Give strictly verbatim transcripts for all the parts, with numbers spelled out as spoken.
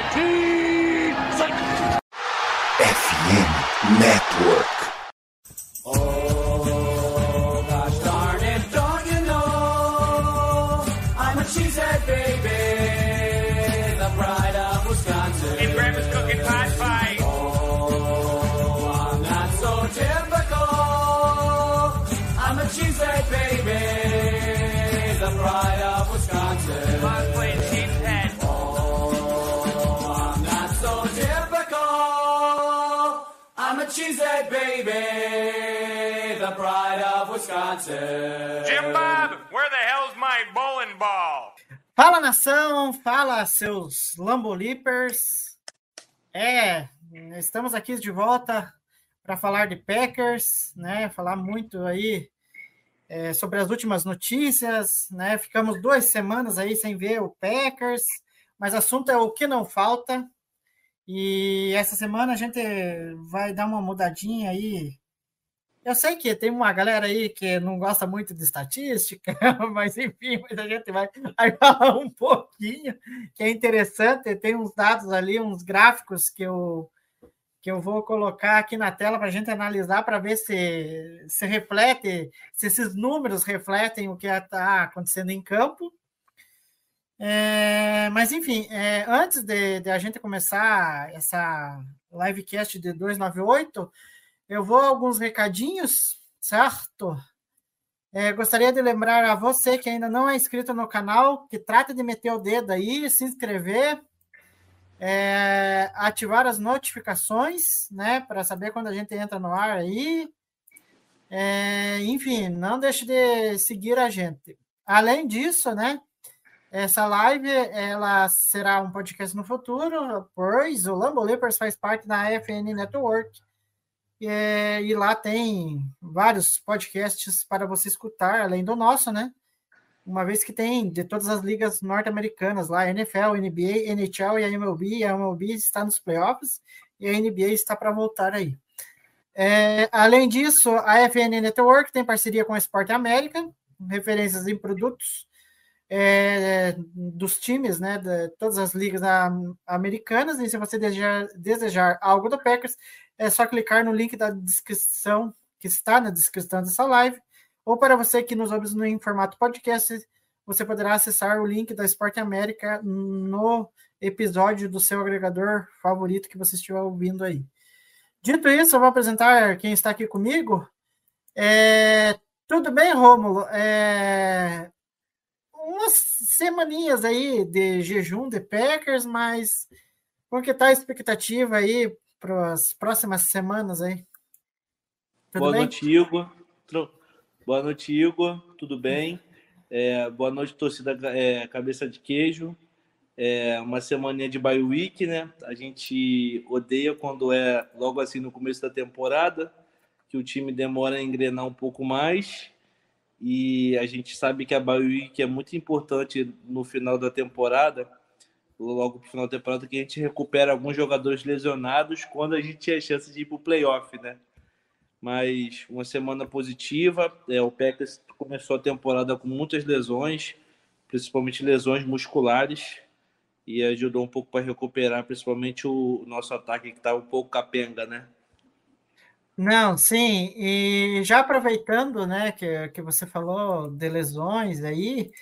F M Network. Oh, gosh darn it, don't you know? I'm a cheesehead baby, the pride of Wisconsin. And Grandma's cooking pot pie. Oh, I'm not so typical. I'm a cheesehead baby, the pride of Wisconsin. Mom's playing cheesehead. Oh, I'm not so typical. I'm a cheesehead baby, the pride of Wisconsin. Jim Bob, where the hell's my bowling ball? Fala, nação! Fala, seus Lambolipers! É, estamos aqui de volta para falar de Packers, né? Falar muito aí é, sobre as últimas notícias, né? Ficamos duas semanas aí sem ver o Packers, mas o assunto é o que não falta. E essa semana a gente vai dar uma mudadinha aí. Eu sei que tem uma galera aí que não gosta muito de estatística, mas enfim, mas a gente vai, vai falar um pouquinho, que é interessante. Tem uns dados ali, uns gráficos que eu, que eu vou colocar aqui na tela para a gente analisar, para ver se, se reflete, se esses números refletem o que está acontecendo em campo. É, mas, enfim, é, antes de, de a gente começar essa livecast de duzentos e noventa e oito, eu vou a alguns recadinhos, certo? É, gostaria de lembrar a você que ainda não é inscrito no canal, que trata de meter o dedo aí, se inscrever, é, ativar as notificações, né, para saber quando a gente entra no ar aí. É, enfim, não deixe de seguir a gente. Além disso, né, essa live ela será um podcast no futuro, pois o Lambolipers faz parte da F N Network. E, e lá tem vários podcasts para você escutar, além do nosso, né? Uma vez que tem de todas as ligas norte-americanas lá, N F L, N B A, N H L e a M L B. E a M L B está nos playoffs e a N B A está para voltar aí. É, além disso, a F N Network tem parceria com a Sport América, referências em produtos é, dos times, né, de todas as ligas americanas. E se você desejar, desejar algo do Packers, é só clicar no link da descrição, que está na descrição dessa live, ou para você que nos ouve no em formato podcast, você poderá acessar o link da Sport América no episódio do seu agregador favorito que você estiver ouvindo aí. Dito isso, eu vou apresentar quem está aqui comigo. É, tudo bem, Rômulo? É, umas semaninhas aí de jejum de Packers, mas como que está a expectativa aí para as próximas semanas aí? Tudo boa bem? noite, Igor. Boa noite, Igor. Tudo bem? É, boa noite, torcida é, Cabeça de Queijo. É uma semaninha de bye week, né? A gente odeia quando é logo assim no começo da temporada, que o time demora a engrenar um pouco mais. E a gente sabe que a bye week é muito importante no final da temporada, logo para o final da temporada, que a gente recupera alguns jogadores lesionados quando a gente tinha a chance de ir para o playoff, né? Mas uma semana positiva. É, o Packers começou a temporada com muitas lesões, principalmente lesões musculares, e ajudou um pouco para recuperar, principalmente o nosso ataque, que estava um pouco capenga, né? Não, sim, e já aproveitando, né, que, que você falou de lesões aí,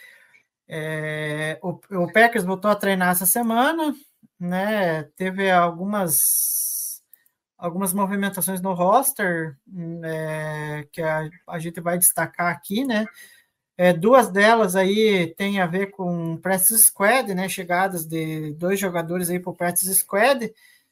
é, o, o Packers voltou a treinar essa semana, né, teve algumas, algumas movimentações no roster, é, que a, a gente vai destacar aqui, né, é, duas delas aí tem a ver com o Practice Squad, né, chegadas de dois jogadores aí para o Practice Squad.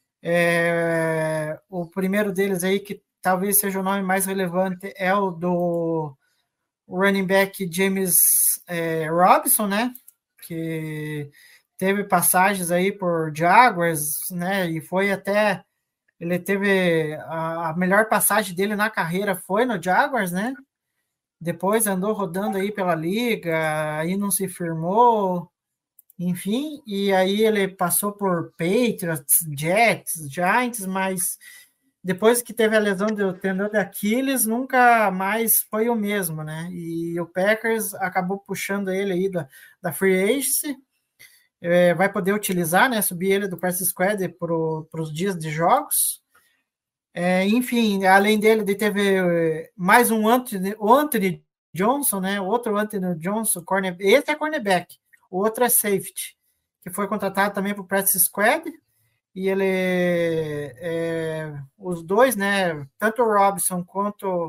É, o primeiro deles aí, que talvez seja o nome mais relevante, é o do running back James é, Robinson, né, que teve passagens aí por Jaguars, né, e foi até, ele teve a, a melhor passagem dele na carreira foi no Jaguars, né, depois andou rodando aí pela liga, aí não se firmou, enfim, e aí ele passou por Patriots, Jets, Giants, mas depois que teve a lesão do tendão de Aquiles, nunca mais foi o mesmo, né? E o Packers acabou puxando ele aí da, da Free Agency, é, vai poder utilizar, né? Subir ele do practice squad para os dias de jogos. É, enfim, além dele, ele teve mais um Anthony, o Anthony Johnson, né? Outro Anthony Johnson, corner, esse é cornerback, o outro é safety, que foi contratado também para o practice squad. E ele, é, os dois, né? Tanto o Robinson quanto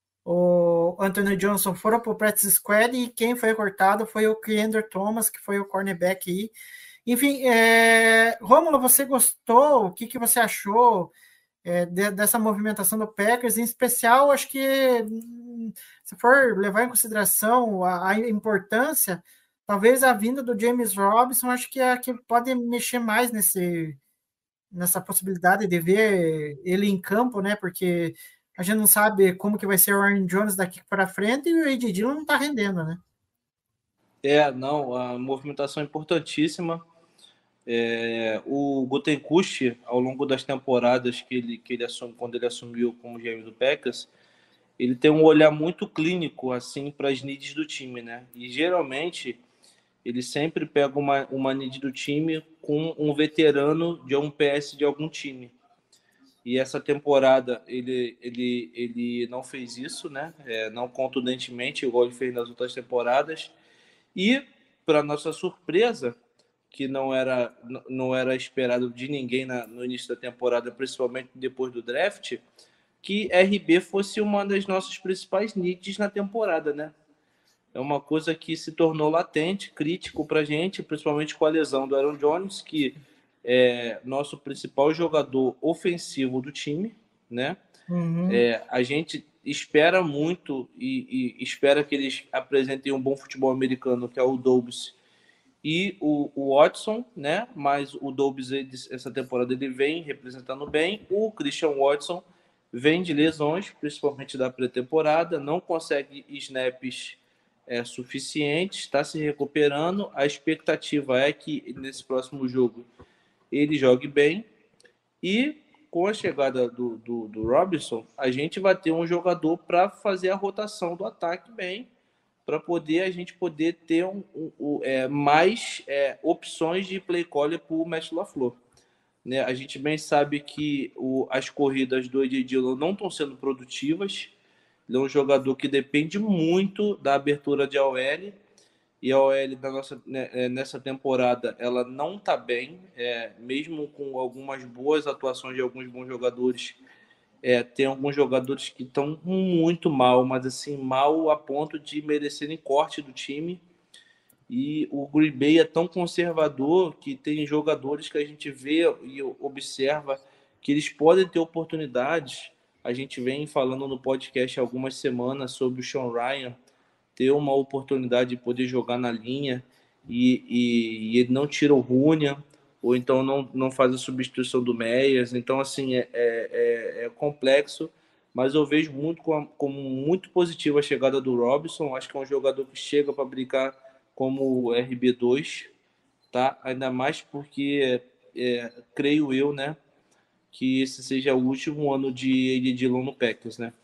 o Anthony Johnson foram para o practice squad, e quem foi cortado foi o Keandre Thomas, que foi o cornerback aí. Enfim, é, Rômulo, você gostou? O que, que você achou é, de, dessa movimentação do Packers? Em especial, acho que se for levar em consideração a, a importância, talvez a vinda do James Robinson, acho que, é, que pode mexer mais nesse, nessa possibilidade de ver ele em campo, né? Porque a gente não sabe como que vai ser o Aaron Jones daqui para frente, e o A J Dillon não está rendendo, né? É, não, a movimentação é importantíssima. É, o Gutenkust, ao longo das temporadas que ele, que ele assume, quando ele assumiu como G M do Packers, ele tem um olhar muito clínico assim para as needs do time, né? E geralmente ele sempre pega uma, uma need do time com um veterano de um P S de algum time. E essa temporada ele, ele, ele não fez isso, né? É, não contundentemente, igual ele fez nas outras temporadas. E, para nossa surpresa, que não era, não era esperado de ninguém na, no início da temporada, principalmente depois do draft, que R B fosse uma das nossas principais needs na temporada, né? É uma coisa que se tornou latente, crítico para a gente, principalmente com a lesão do Aaron Jones, que é nosso principal jogador ofensivo do time, né? Uhum. É, a gente espera muito e, e espera que eles apresentem um bom futebol americano, que é o Dobbs e o, o Watson, né? Mas o Dobbs, essa temporada, ele vem representando bem. O Christian Watson vem de lesões, principalmente da pré-temporada, não consegue snaps é, suficientes, está se recuperando. A expectativa é que nesse próximo jogo ele jogue bem, e com a chegada do, do, do Robinson, a gente vai ter um jogador para fazer a rotação do ataque bem, para poder a gente poder ter um, um, um, é, mais é, opções de play caller para o Matt LaFleur. Né? A gente bem sabe que o, as corridas do A J Dillon não estão sendo produtivas. Ele é um jogador que depende muito da abertura de O L, e a O L da nossa, né, nessa temporada ela não está bem, é, mesmo com algumas boas atuações de alguns bons jogadores. É, tem alguns jogadores que estão muito mal, mas assim, mal a ponto de merecerem corte do time. E o Green Bay é tão conservador que tem jogadores que a gente vê e observa que eles podem ter oportunidades. A gente vem falando no podcast há algumas semanas sobre o Sean Ryan ter uma oportunidade de poder jogar na linha e, e, e ele não tira o Runyan, ou então não, não faz a substituição do Meyers. Então, assim, é, é, é complexo, mas eu vejo muito como, como muito positiva a chegada do Robinson. Acho que é um jogador que chega para brincar como R B dois, tá? Ainda mais porque, é, creio eu, né, que esse seja o último ano de A J Dillon no Packers, né?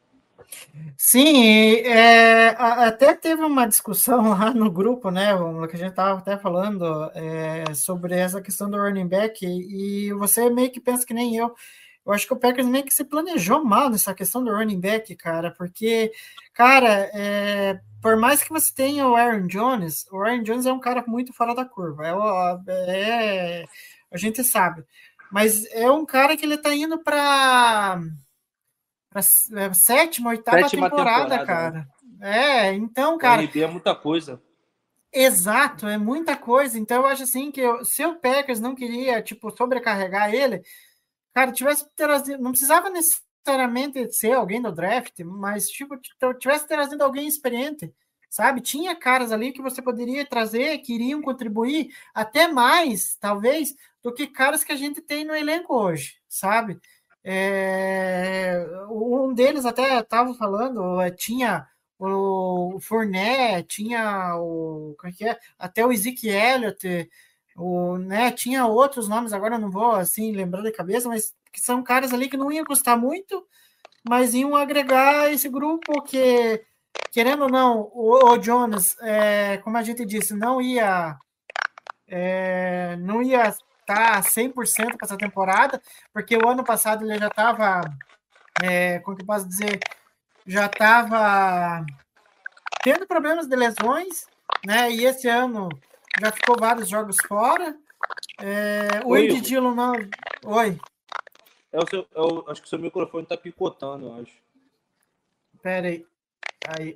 Sim, é, até teve uma discussão lá no grupo, né, que a gente estava até falando é, sobre essa questão do running back, e você meio que pensa que nem eu. Eu acho que o Packers meio que se planejou mal nessa questão do running back, cara, porque, cara, é, por mais que você tenha o Aaron Jones, o Aaron Jones é um cara muito fora da curva, é, é, a gente sabe, mas é um cara que ele tá indo para para sétima, oitava Sétima temporada, temporada, cara. Né? É, então, cara... O R B é muita coisa. Exato, é muita coisa. Então, eu acho assim que eu, se o Packers não queria, tipo, sobrecarregar ele, cara, tivesse trazido... Não precisava necessariamente ser alguém do draft, mas, tipo, tivesse trazido alguém experiente, sabe? Tinha caras ali que você poderia trazer, que iriam contribuir até mais, talvez, do que caras que a gente tem no elenco hoje, sabe? É, um deles até estava falando, tinha o Fournette, tinha o, como é que é? Até o Ezekiel Elliott, o, né, tinha outros nomes, agora eu não vou assim lembrar de cabeça, mas que são caras ali que não iam custar muito, mas iam agregar esse grupo que, querendo ou não, o, o Jones, é, como a gente disse, não ia é, não ia estar cem por cento para essa temporada, porque o ano passado ele já estava, é, como que eu posso dizer, já estava tendo problemas de lesões, né? E esse ano já ficou vários jogos fora. É, o Andy Dillon não. Oi. É o seu, é o, acho que o seu microfone está picotando, eu acho. Pera aí. Aí.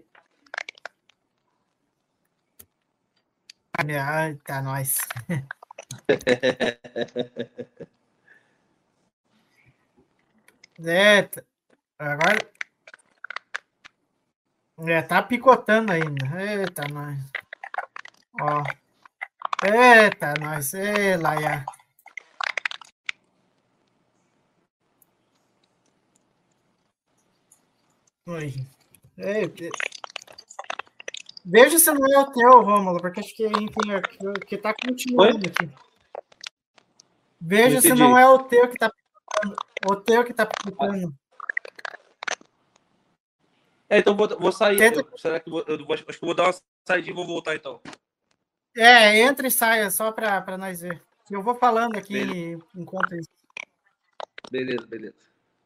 Ai, tá, nós. É, agora. É, tá picotando ainda. Eita, nós. Ó. Eita, nós. Ei, Laia. Oi. Ei, veja se não é o teu, Rômulo, porque acho que, enfim, é que, que tá continuando Oi? Aqui. Veja se não é o teu que tá picotando. O teu que tá picotando. É, então vou, vou sair. Tenta... Eu, será que eu vou, eu vou, acho que eu vou dar uma saidinha e vou voltar, então. É, entra e saia, só para nós ver. Eu vou falando aqui beleza. Enquanto isso. Beleza, beleza.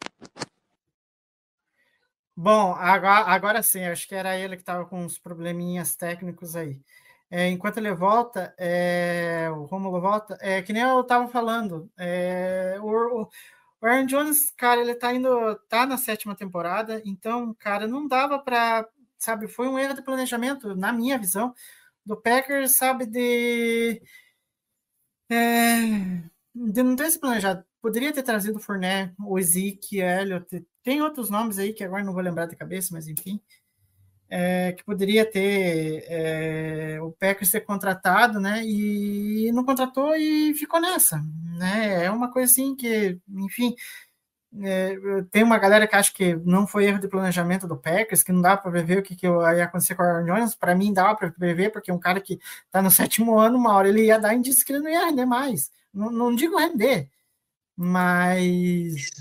Bom, agora, agora sim, acho que era ele que estava com uns probleminhas técnicos aí. É, enquanto ele volta, é, o Rômulo volta, é que nem eu estava falando, é, o, o Aaron Jones, cara, ele tá indo, tá na sétima temporada, então, cara, não dava para, sabe, foi um erro de planejamento, na minha visão, do Packers, sabe, de, é, de não ter se planejado. Poderia ter trazido o Fournette, o Zeke, Elliott, tem outros nomes aí que agora não vou lembrar de cabeça, mas enfim, é, que poderia ter é, o Packers ter contratado, né, e não contratou e ficou nessa, né, é uma coisa assim que, enfim, é, tem uma galera que acha que não foi erro de planejamento do Packers, que não dá para prever o que, que ia acontecer com o Aaron Jones. Para mim dá para prever, porque um cara que está no sétimo ano, uma hora ele ia dar indício que ele não ia render mais, não, não digo render, mas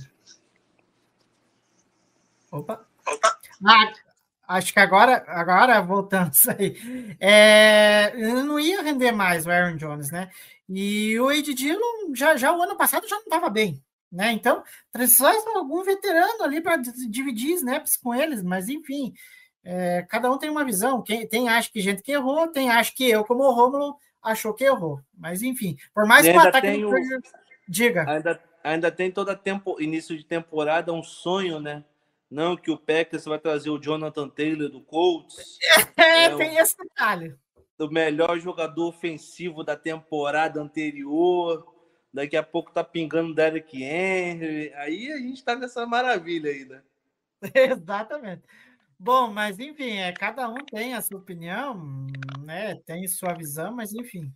opa, opa. Ah, acho que agora, agora voltando isso aí, é, não ia render mais o Aaron Jones, né? E o Ed Dillon já, já o ano passado já não estava bem, né? Então, traz algum veterano ali para dividir snaps com eles, mas enfim, é, cada um tem uma visão. Quem tem acha que gente que errou, tem acha que eu, como o Rômulo, achou que errou. Mas enfim, por mais que o ataque o... do... diga. Ainda, ainda tem toda tempo, início de temporada um sonho, né? Não, que o Packers vai trazer o Jonathan Taylor do Colts. É, é tem o, esse detalhe. O melhor jogador ofensivo da temporada anterior. Daqui a pouco tá pingando o Derrick Henry. Aí a gente tá nessa maravilha aí, né? Exatamente. Bom, mas enfim, é, cada um tem a sua opinião, né? Tem sua visão, mas enfim.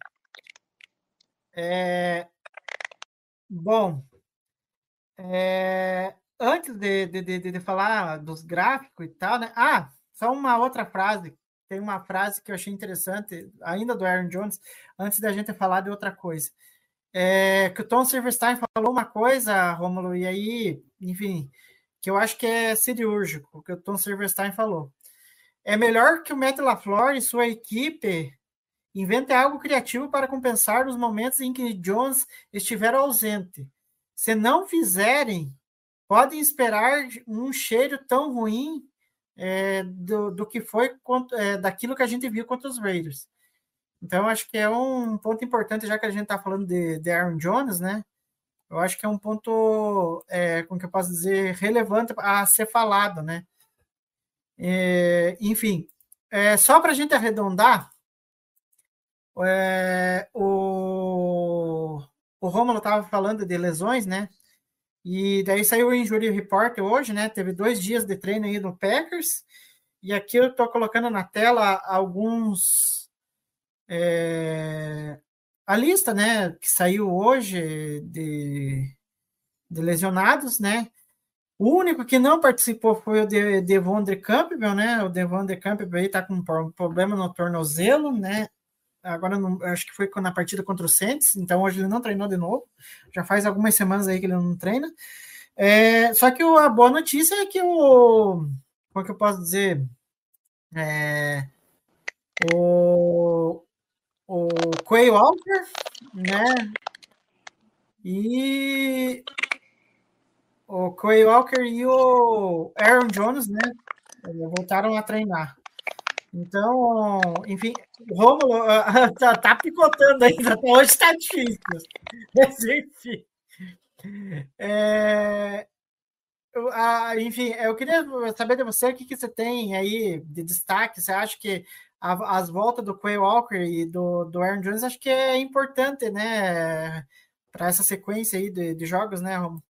É, bom, é, antes de, de, de, de falar dos gráficos e tal, né? Ah, só uma outra frase. Tem uma frase que eu achei interessante, ainda do Aaron Jones, antes da gente falar de outra coisa. É, que o Tom Silverstein falou uma coisa, Rômulo, e aí, enfim, que eu acho que é cirúrgico, o que o Tom Silverstein falou. É melhor que o Matt LaFleur e sua equipe inventem algo criativo para compensar os momentos em que Jones estiver ausente. Se não fizerem, podem esperar um cheiro tão ruim é, do, do que foi é, daquilo que a gente viu contra os Raiders. Então, acho que é um ponto importante, já que a gente está falando de, de Aaron Jones, né? Eu acho que é um ponto, é, como que eu posso dizer, relevante a ser falado, né? É, enfim, é, só para a gente arredondar, é, o, o Rômulo estava falando de lesões, né? E daí saiu o Injury Report hoje, né? Teve dois dias de treino aí no Packers, e aqui eu estou colocando na tela alguns... É, a lista, né, que saiu hoje de, de lesionados, né? O único que não participou foi o de, Devondre Campbell, né? O Devondre Campbell aí tá com um problema no tornozelo, né? Agora não, acho que foi na partida contra o Saints, então hoje ele não treinou de novo. Já faz algumas semanas aí que ele não treina. É, só que o, a boa notícia é que o, como é que eu posso dizer? É, o o Quay Walker, né? E o Quay Walker e o Aaron Jones, né? Voltaram a treinar. Então, enfim, o Rômulo uh, tá, tá picotando ainda. Hoje está difícil. Mas, enfim. É, eu, uh, enfim, eu queria saber de você o que, que você tem aí de destaque. Você acha que a, as voltas do Quay Walker e do, do Aaron Jones acho que é importante, né? Para essa sequência aí de, de jogos, né, Rômulo?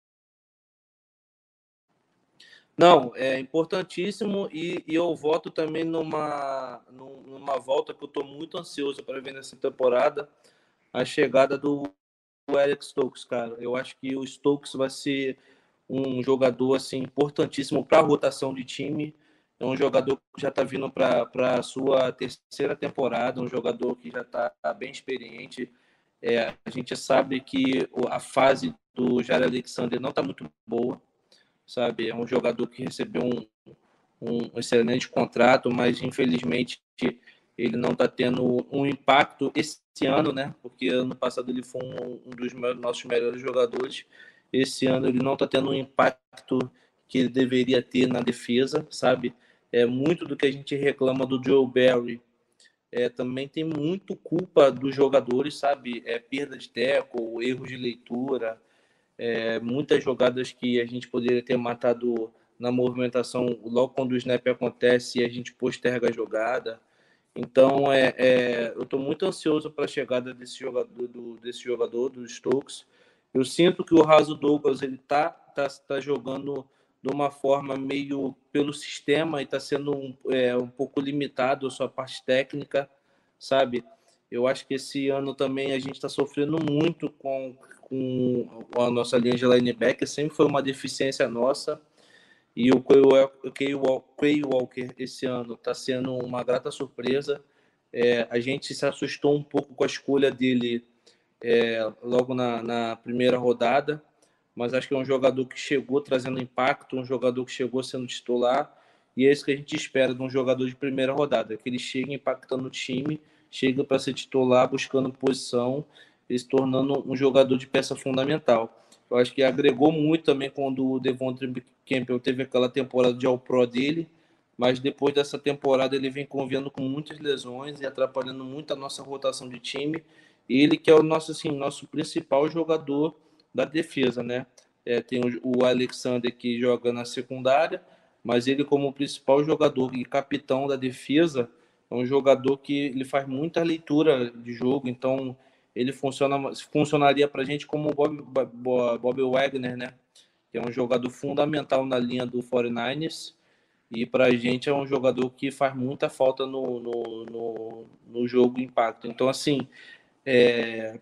Não, é importantíssimo e, e eu voto também numa, numa volta que eu estou muito ansioso para ver nessa temporada, a chegada do Eric Stokes, cara. Eu acho que o Stokes vai ser um jogador assim, importantíssimo para a rotação de time. É um jogador que já está vindo para a sua terceira temporada, um jogador que já está bem experiente. É, a gente sabe que a fase do Jair Alexander não está muito boa, sabe? É um jogador que recebeu um, um excelente contrato, mas infelizmente ele não está tendo um impacto esse ano, né? Porque ano passado ele foi um, um dos nossos melhores jogadores. Esse ano ele não está tendo um impacto que ele deveria ter na defesa, sabe? É muito do que a gente reclama do Joe Barry. É, também tem muito culpa dos jogadores, sabe? É perda de tackle, erros de leitura, é, muitas jogadas que a gente poderia ter matado na movimentação logo quando o snap acontece e a gente posterga a jogada. Então, é, é eu estou muito ansioso para a chegada desse jogador, do, desse jogador, do Stokes. Eu sinto que o Raso Douglas ele tá, tá, tá jogando de uma forma meio pelo sistema e está sendo um, é, um pouco limitado a sua parte técnica, sabe? Eu acho que esse ano também a gente está sofrendo muito com, com a nossa linha de linebacker, sempre foi uma deficiência nossa. E o Quay Walker esse ano está sendo uma grata surpresa. É, a gente se assustou um pouco com a escolha dele é, logo na, na primeira rodada, mas acho que é um jogador que chegou trazendo impacto, um jogador que chegou sendo titular, e é isso que a gente espera de um jogador de primeira rodada, que ele chegue impactando o time, chega para ser titular, buscando posição, e se tornando um jogador de peça fundamental. Eu acho que agregou muito também quando o Devontae Campbell teve aquela temporada de All-Pro dele, mas depois dessa temporada ele vem convivendo com muitas lesões e atrapalhando muito a nossa rotação de time. Ele que é o nosso, assim, nosso principal jogador da defesa, né? É, tem o Alexander que joga na secundária, mas ele como principal jogador e capitão da defesa é um jogador que ele faz muita leitura de jogo, então ele funciona, funcionaria para a gente como o Bob, Bob, Bob Wagner, né? Que é um jogador fundamental na linha do forty-niners, e para a gente é um jogador que faz muita falta no, no, no, no jogo impacto. Então, assim, é,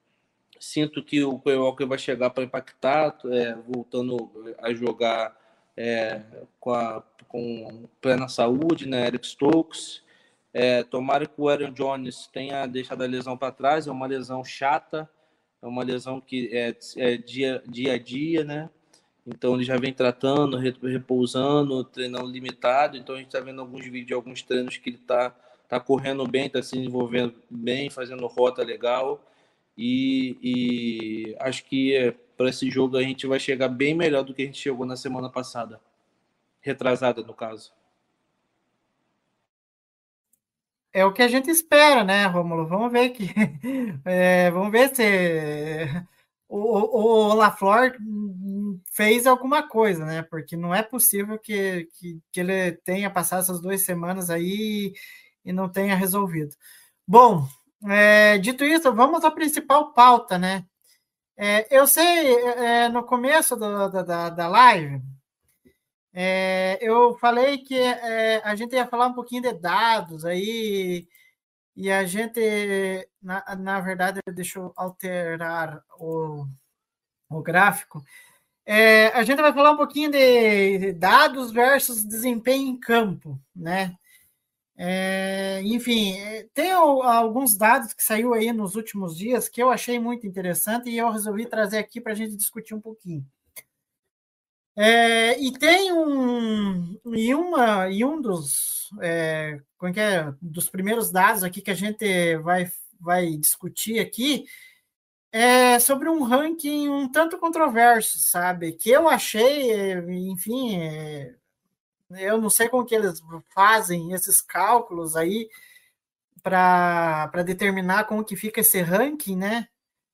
sinto que o Quay Walker vai chegar para impactar, é, voltando a jogar é, com, a, com plena saúde, né? Eric Stokes. É, tomara que o Aaron Jones tenha deixado a lesão para trás, é uma lesão chata, é uma lesão que é, é dia, dia a dia, né? Então ele já vem tratando, repousando, treinando limitado. Então a gente está vendo alguns vídeos, alguns treinos que ele está tá correndo bem, está se desenvolvendo bem, fazendo rota legal. E, e acho que é, para esse jogo a gente vai chegar bem melhor do que a gente chegou na semana passada. Retrasada, no caso. É o que a gente espera, né, Rômulo? Vamos ver que é, vamos ver se o, o, o LaFleur fez alguma coisa, né? Porque não é possível que, que, que ele tenha passado essas duas semanas aí e não tenha resolvido. Bom, é, dito isso, vamos à principal pauta, né? É, eu sei, é, no começo do, da, da live, é, eu falei que é, a gente ia falar um pouquinho de dados aí, e a gente, na, na verdade, deixa eu alterar o, o gráfico. É, a gente vai falar um pouquinho de dados versus desempenho em campo, né? É, enfim, tem alguns dados que saiu aí nos últimos dias que eu achei muito interessante e eu resolvi trazer aqui para a gente discutir um pouquinho. É, e tem um e uma e um dos é, como é que é, dos primeiros dados aqui que a gente vai vai discutir aqui é sobre um ranking um tanto controverso, sabe? Que eu achei, enfim, é, eu não sei como que eles fazem esses cálculos aí para determinar como que fica esse ranking, né?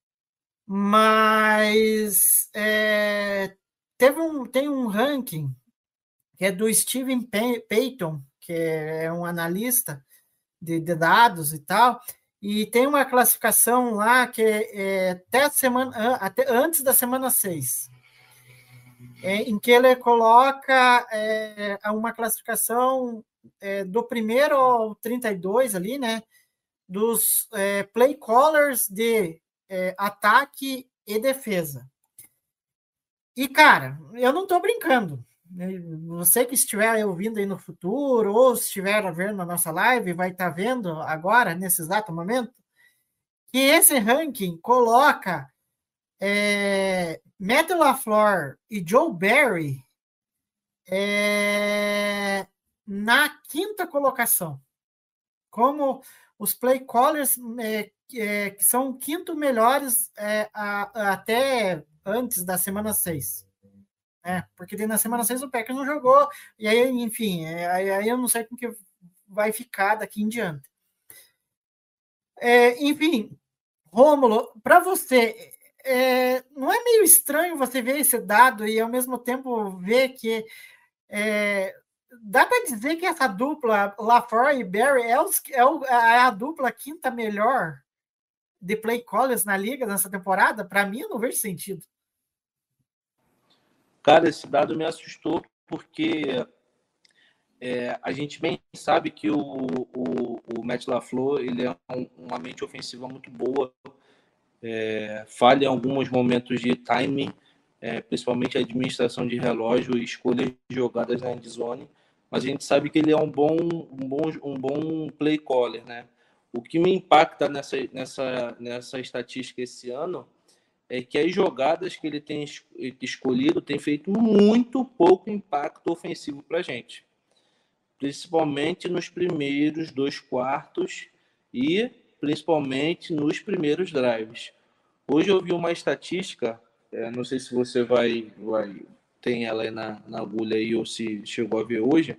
Mas é, teve um, tem um ranking que é do Steven Payton, que é um analista de, de dados e tal, e tem uma classificação lá que é, é até, a semana, até antes da semana seis, é, em que ele coloca é, uma classificação é, do primeiro ao trinta e dois ali, né, dos é, play callers de é, ataque e defesa. E, cara, eu não estou brincando. Você que estiver ouvindo aí no futuro, ou se estiver vendo na nossa live, vai estar vendo agora, nesse exato momento, que esse ranking coloca é, Matt LaFleur e Joe Barry é, na quinta colocação, como os play callers é, é, que são quinto melhores é, a, a, até antes da semana seis. É, porque na semana seis o Packers não jogou, e aí, enfim, aí, aí eu não sei como que vai ficar daqui em diante. É, enfim, Rômulo, para você, é, não é meio estranho você ver esse dado e ao mesmo tempo ver que é, dá para dizer que essa dupla, LaFleur e Barry, é, os, é, o, é a dupla quinta melhor de play callers na liga nessa temporada? Para mim, eu não vejo sentido. Cara, esse dado me assustou porque é, a gente bem sabe que o, o, o Matt LaFleur ele é um, uma mente ofensiva muito boa, é, falha em alguns momentos de timing, é, principalmente a administração de relógio e escolha de jogadas na endzone, mas a gente sabe que ele é um bom, um bom, um bom play caller, né? O que me impacta nessa, nessa, nessa estatística esse ano é que as jogadas que ele tem escolhido têm feito muito pouco impacto ofensivo para a gente. Principalmente nos primeiros dois quartos e principalmente nos primeiros drives. Hoje eu vi uma estatística, é, não sei se você vai, vai tem ela aí na, na agulha aí ou se chegou a ver hoje,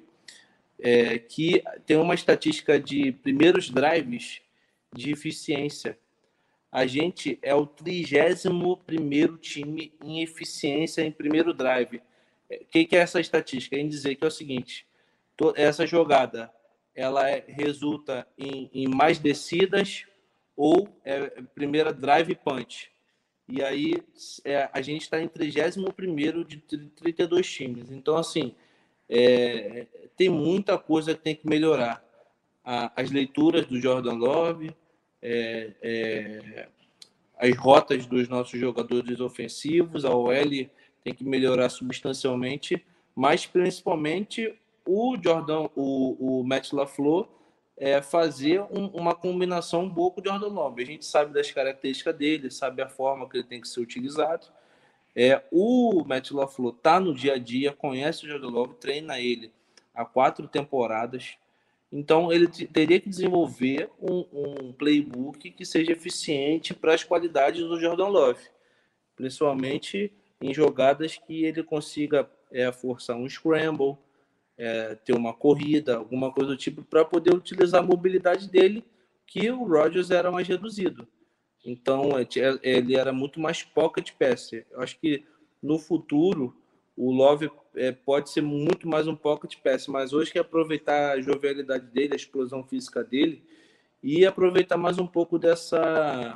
é, que tem uma estatística de primeiros drives de eficiência. A gente é o trigésimo primeiro time em eficiência em primeiro drive. O que, que é essa estatística? É em dizer que é o seguinte, essa jogada ela é, resulta em, em mais descidas ou é, primeira drive punch. E aí é, a gente está em trigésimo primeiro de trinta e dois times. Então, assim, é, tem muita coisa que tem que melhorar. A, as leituras do Jordan Love, É, é, as rotas dos nossos jogadores ofensivos, a O L tem que melhorar substancialmente, mas principalmente o Jordan, o, o Matt LaFleur, é fazer um, uma combinação boa com o Jordan Love. A gente sabe das características dele, sabe a forma que ele tem que ser utilizado. É, o Matt LaFleur está no dia a dia, conhece o Jordan Love, treina ele há quatro temporadas. Então, ele teria que desenvolver um, um playbook que seja eficiente para as qualidades do Jordan Love, principalmente em jogadas que ele consiga é, forçar um scramble, é, ter uma corrida, alguma coisa do tipo, para poder utilizar a mobilidade dele, que o Rodgers era mais reduzido. Então, ele era muito mais pocket passer. Eu acho que no futuro o Love é, pode ser muito mais um pocket pass, mas hoje quer aproveitar a jovialidade dele, a explosão física dele e aproveitar mais um pouco dessa,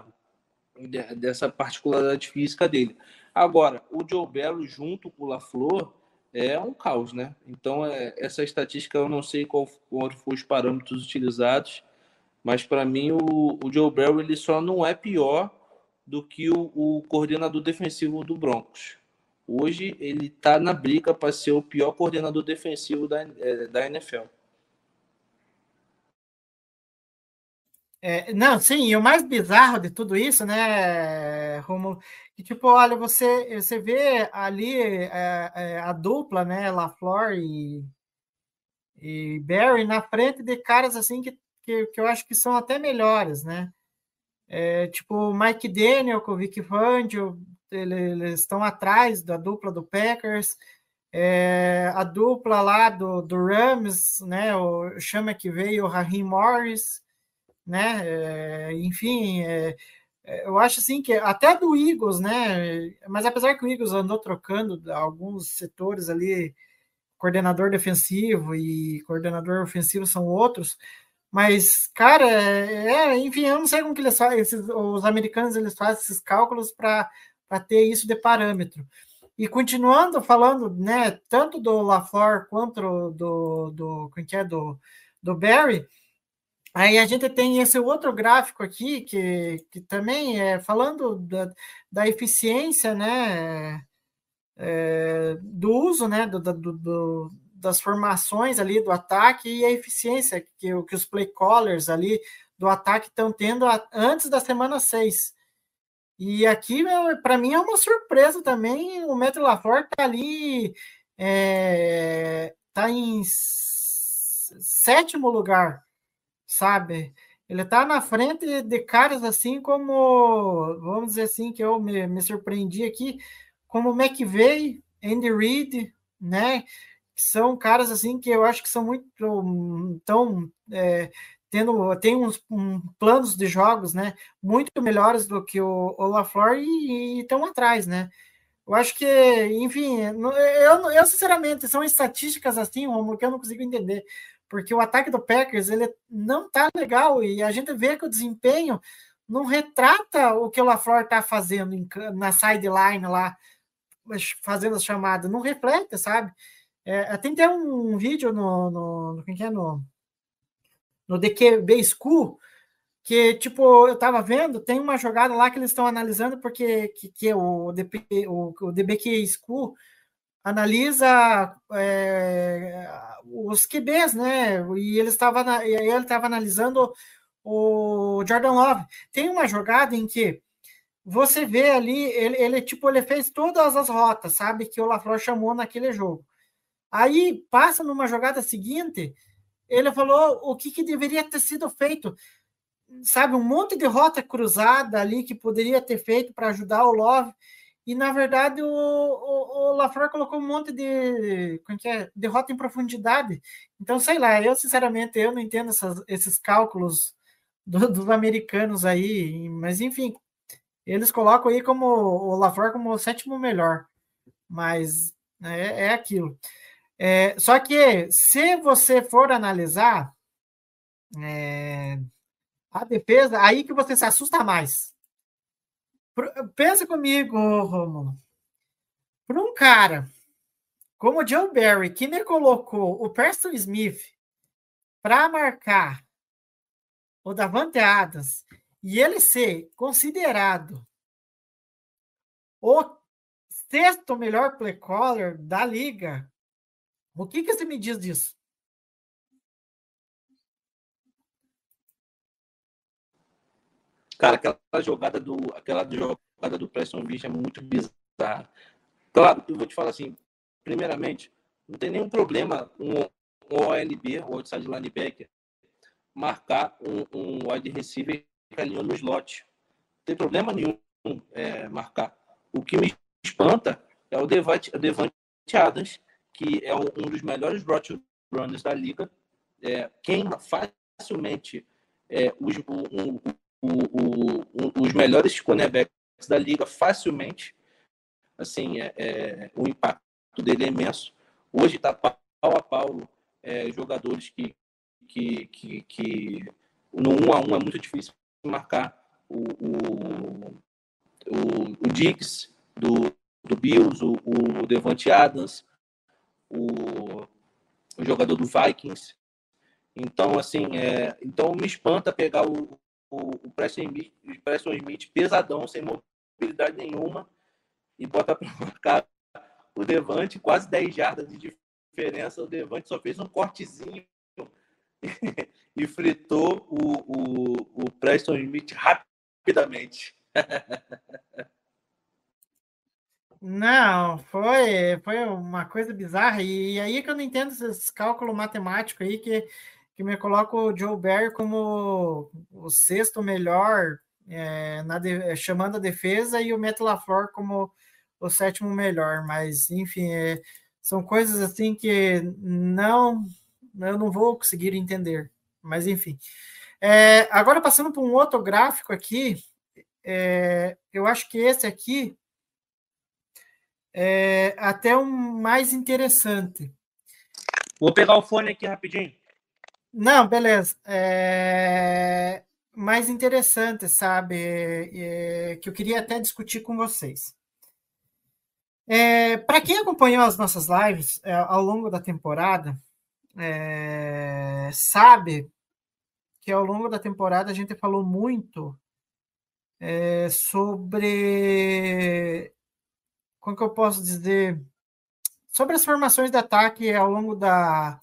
dessa particularidade física dele. Agora, o Joe Barry junto com o LaFleur é um caos, né? Então, é, essa estatística eu não sei qual, qual foram os parâmetros utilizados, mas para mim o, o Joe Barry ele só não é pior do que o, o coordenador defensivo do Broncos. Hoje ele está na briga para ser o pior coordenador defensivo da, da N F L. É, não, sim, e o mais bizarro de tudo isso, né, Romulo, que tipo, olha, você, você vê ali é, é, a dupla, né, LaFleur e, e Barry na frente de caras assim que, que, que eu acho que são até melhores, né? É, tipo, o Mike Daniel com o Vic Fangio, ele, eles estão atrás da dupla do Packers. É, a dupla lá do, do Rams, né? O chama que veio o Raheem Morris, né? É, enfim, é, eu acho assim que até do Eagles, né? Mas apesar que o Eagles andou trocando alguns setores ali, coordenador defensivo e coordenador ofensivo são outros, mas, cara, é, enfim, eu não sei como que eles fazem, esses, os americanos eles fazem esses cálculos para ter isso de parâmetro. E continuando falando, né, tanto do LaFleur quanto do, do, como que é, do, do Barry, aí a gente tem esse outro gráfico aqui, que, que também é falando da, da eficiência, né, é, do uso, né, do, do, do, das formações ali do ataque e a eficiência que, que os play callers ali do ataque estão tendo a, antes da semana seis. E aqui, para mim, é uma surpresa também. O Matt LaFleur está ali, é, tá em sétimo lugar, sabe? Ele está na frente de caras assim como, vamos dizer assim, que eu me, me surpreendi aqui, como o McVay, Andy Reid, né? Que são caras assim que eu acho que são muito tão é, tendo tem uns um, planos de jogos, né? Muito melhores do que o, o LaFleur e estão atrás, né? Eu acho que, enfim, eu, eu sinceramente são estatísticas assim, Romulo, que eu não consigo entender, porque o ataque do Packers ele não tá legal e a gente vê que o desempenho não retrata o que o LaFleur tá fazendo em, na sideline lá, fazendo as chamadas, não reflete, sabe? É, tem até um vídeo no, no, no, é no, no D Q B School que, tipo, eu tava vendo, tem uma jogada lá que eles estão analisando porque que, que o, D P, o, o D B Q School analisa é, os Q Bs, né? E ele estava e aí ele estava analisando o Jordan Love. Tem uma jogada em que você vê ali, ele, ele tipo, ele fez todas as rotas, sabe? Que o LaFleur chamou naquele jogo. Aí passa numa jogada seguinte, ele falou o que, que deveria ter sido feito. Sabe, um monte de rota cruzada ali que poderia ter feito para ajudar o Love. E, na verdade, o, o, o LaFleur colocou um monte de, como que é, de rota em profundidade. Então, sei lá, eu, sinceramente, eu não entendo essas, esses cálculos do, dos americanos aí. Mas, enfim, eles colocam aí como o LaFleur como o sétimo melhor. Mas é, é aquilo. É, só que, se você for analisar é, a defesa, aí que você se assusta mais. Pensa comigo, Romulo. Para um cara como o Joe Barry, que me colocou o Preston Smith para marcar o Davante Adams e ele ser considerado o sexto melhor play caller da liga, o que, que você me diz disso? Cara, aquela jogada do, aquela jogada do Preston Smith é muito bizarra. Claro, eu vou te falar assim, primeiramente, não tem nenhum problema um, um O L B, o outside linebacker, marcar um, um wide receiver que alinhou no slot. Não tem problema nenhum é, marcar. O que me espanta é o Devante, Devante Adams, que é um, um dos melhores route runners da liga, é, queima facilmente é, os, um, um, um, um, os melhores cornerbacks da liga facilmente. Assim, é, é, o impacto dele é imenso. Hoje está pau a pau é, jogadores que, que, que, que no um a um é muito difícil marcar. O, o, o, o Diggs do, do Bills, o, o Devante Adams, o, o jogador do Vikings. Então, assim, é, então me espanta pegar o, o, o Preston Smith, Preston Smith pesadão, sem mobilidade nenhuma, e bota para marcar o Devante, quase dez jardas de diferença. O Devante só fez um cortezinho e fritou o, o, o Preston Smith rapidamente. Não, foi, foi uma coisa bizarra. E aí que eu não entendo esses cálculos matemáticos aí que, que me coloca o Joe Barry como o sexto melhor é, na de, chamando a defesa e o Matt LaFleur como o sétimo melhor, mas enfim, é, são coisas assim que não eu não vou conseguir entender, mas enfim. É, agora passando para um outro gráfico aqui, é, eu acho que esse aqui é até um mais interessante. Vou pegar o fone aqui rapidinho. Não, beleza. É mais interessante, sabe? É, que eu queria até discutir com vocês. É, para quem acompanhou as nossas lives é, ao longo da temporada, é, sabe que ao longo da temporada a gente falou muito é, sobre, como que eu posso dizer, sobre as formações de ataque ao longo da,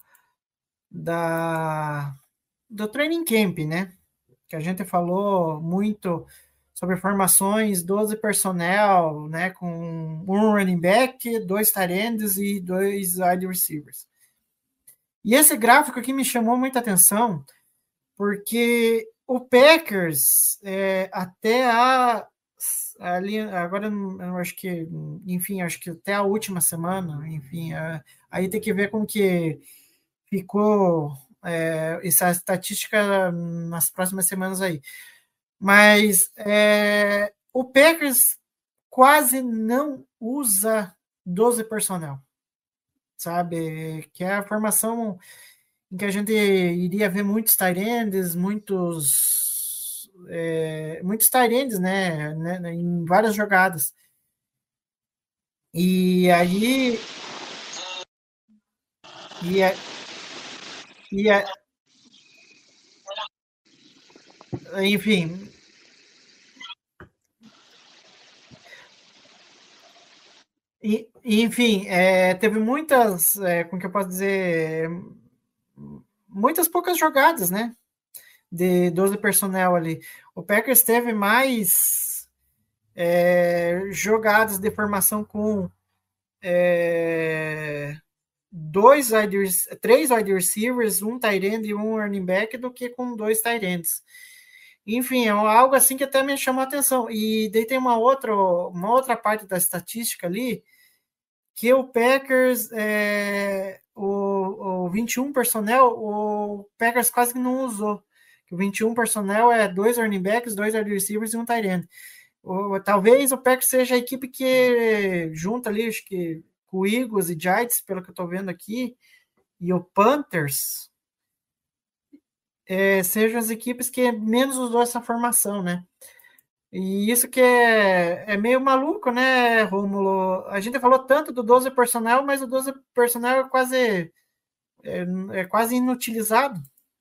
da do training camp, né? Que a gente falou muito sobre formações doze personnel, né, com um running back, dois tight ends e dois wide receivers. E esse gráfico aqui me chamou muita atenção, porque o Packers, é, até a, ali, agora eu acho que, enfim, acho que até a última semana, enfim, é, aí tem que ver como que ficou é, essa estatística nas próximas semanas aí. Mas é, o Packers quase não usa doze personnel, sabe? Que é a formação em que a gente iria ver muitos tight ends, muitos, é, muitos tight ends, né, né, em várias jogadas. E aí... E, a, e a, enfim... E, enfim, é, teve muitas, é, como que eu posso dizer, muitas poucas jogadas, né? De doze personnel ali. O Packers teve mais é, jogadas de formação com é, dois wide, três wide receivers, um tight end e um running back do que com dois tight ends. Enfim, é algo assim que até me chamou a atenção. E daí tem uma outra, uma outra parte da estatística ali, que o Packers, é, o, o vinte e um personnel, o Packers quase que não usou. O vinte e um personnel é dois running backs, dois wide receivers e um tight end. O, talvez o Packers seja a equipe que junta ali, acho que com o Eagles e Giants, pelo que eu estou vendo aqui, e o Panthers, é, sejam as equipes que menos usou essa formação, né? E isso que é, é meio maluco, né, Rômulo? A gente falou tanto do doze personnel, mas o doze personnel é quase, é, é quase inutilizado.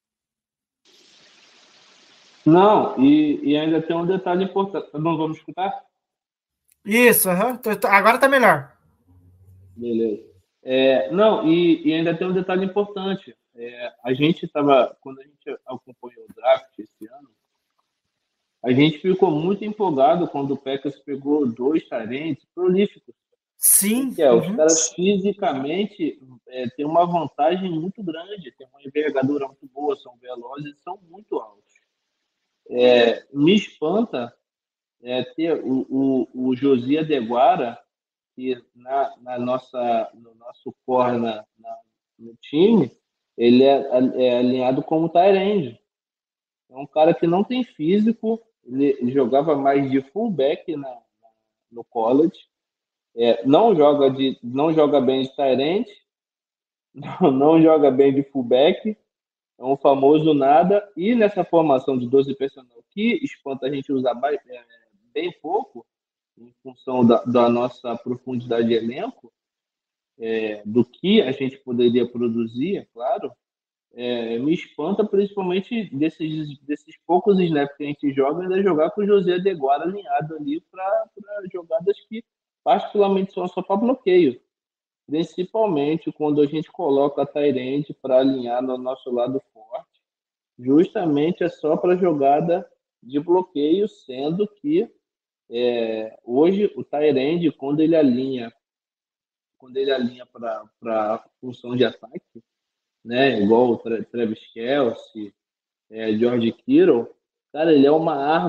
Não, e, e ainda tem um detalhe importante. Não vamos escutar? Isso, uhum. Agora tá melhor. Beleza. É, não, e, e ainda tem um detalhe importante. É, a gente estava, quando a gente acompanhou o draft esse ano, a gente ficou muito empolgado quando o Packers pegou dois tarentes prolíficos. Sim. Que é, uhum. Os caras fisicamente é, têm uma vantagem muito grande, têm uma envergadura muito boa, são velozes e são muito altos. É, me espanta é, ter o, o, o Josiah DeGuara, que na, na nossa, no nosso core na, na, no time, ele é, é alinhado como tight end. É um cara que não tem físico, ele, ele jogava mais de fullback na, na, no college, é, não, joga de, não joga bem de tight end, não, não joga bem de fullback, é um famoso nada, e nessa formação de doze personnel que espanta a gente usar mais, é, bem pouco, em função da, da nossa profundidade de elenco, é, do que a gente poderia produzir, é claro, é, me espanta principalmente desses, desses poucos snaps que a gente joga, ainda jogar com o Josiah DeGuara alinhado ali para jogadas que particularmente são só para bloqueio. Principalmente quando a gente coloca a tight end para alinhar no nosso lado forte, justamente é só para jogada de bloqueio, sendo que é, hoje o tight end, quando ele alinha quando ele alinha para a função de ataque, né, igual o Travis Kelce, é, George Kittle, cara, ele é uma arma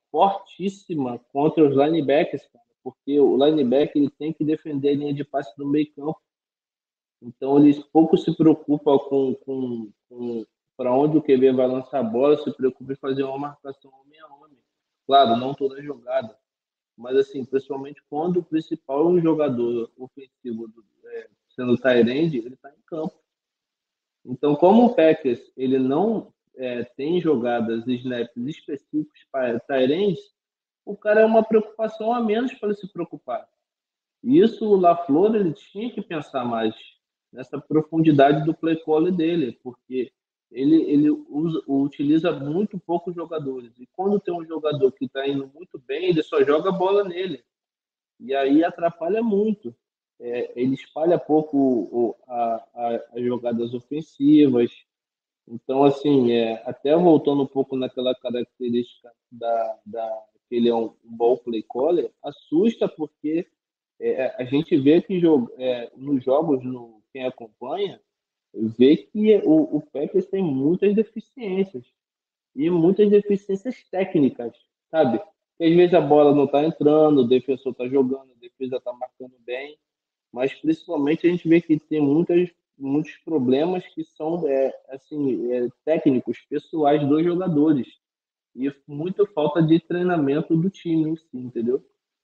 fortíssima contra os linebackers, cara, porque o linebacker ele tem que defender a linha de passe do meio campo. Então, eles pouco se preocupam com, com, com para onde o Q B vai lançar a bola, se preocupa em fazer uma marcação homem a homem. Claro, não toda jogada, mas assim, principalmente quando o principal é um jogador ofensivo, do, é, sendo o tight end, ele está em campo. Então, como o Packers ele não é, tem jogadas, snaps específicos para tight ends, o cara é uma preocupação a menos para ele se preocupar. E isso o LaFleur ele tinha que pensar mais nessa profundidade do play call dele, porque ele, ele usa, utiliza muito poucos jogadores. E quando tem um jogador que está indo muito bem, ele só joga a bola nele. E aí atrapalha muito. É, ele espalha pouco o, a, a, as jogadas ofensivas. Então, assim, é, até voltando um pouco naquela característica da, da, que ele é um bom play caller, assusta porque é, a gente vê que jogo, é, nos jogos, no, quem acompanha, vê que o, o Packers tem muitas deficiências. E muitas deficiências técnicas, sabe? Às vezes a bola não está entrando, o defensor está jogando, a defesa está marcando bem, mas principalmente a gente vê que tem muitas, muitos problemas que são é, assim, é, técnicos, pessoais dos jogadores. E muita falta de treinamento do time em si, entendeu?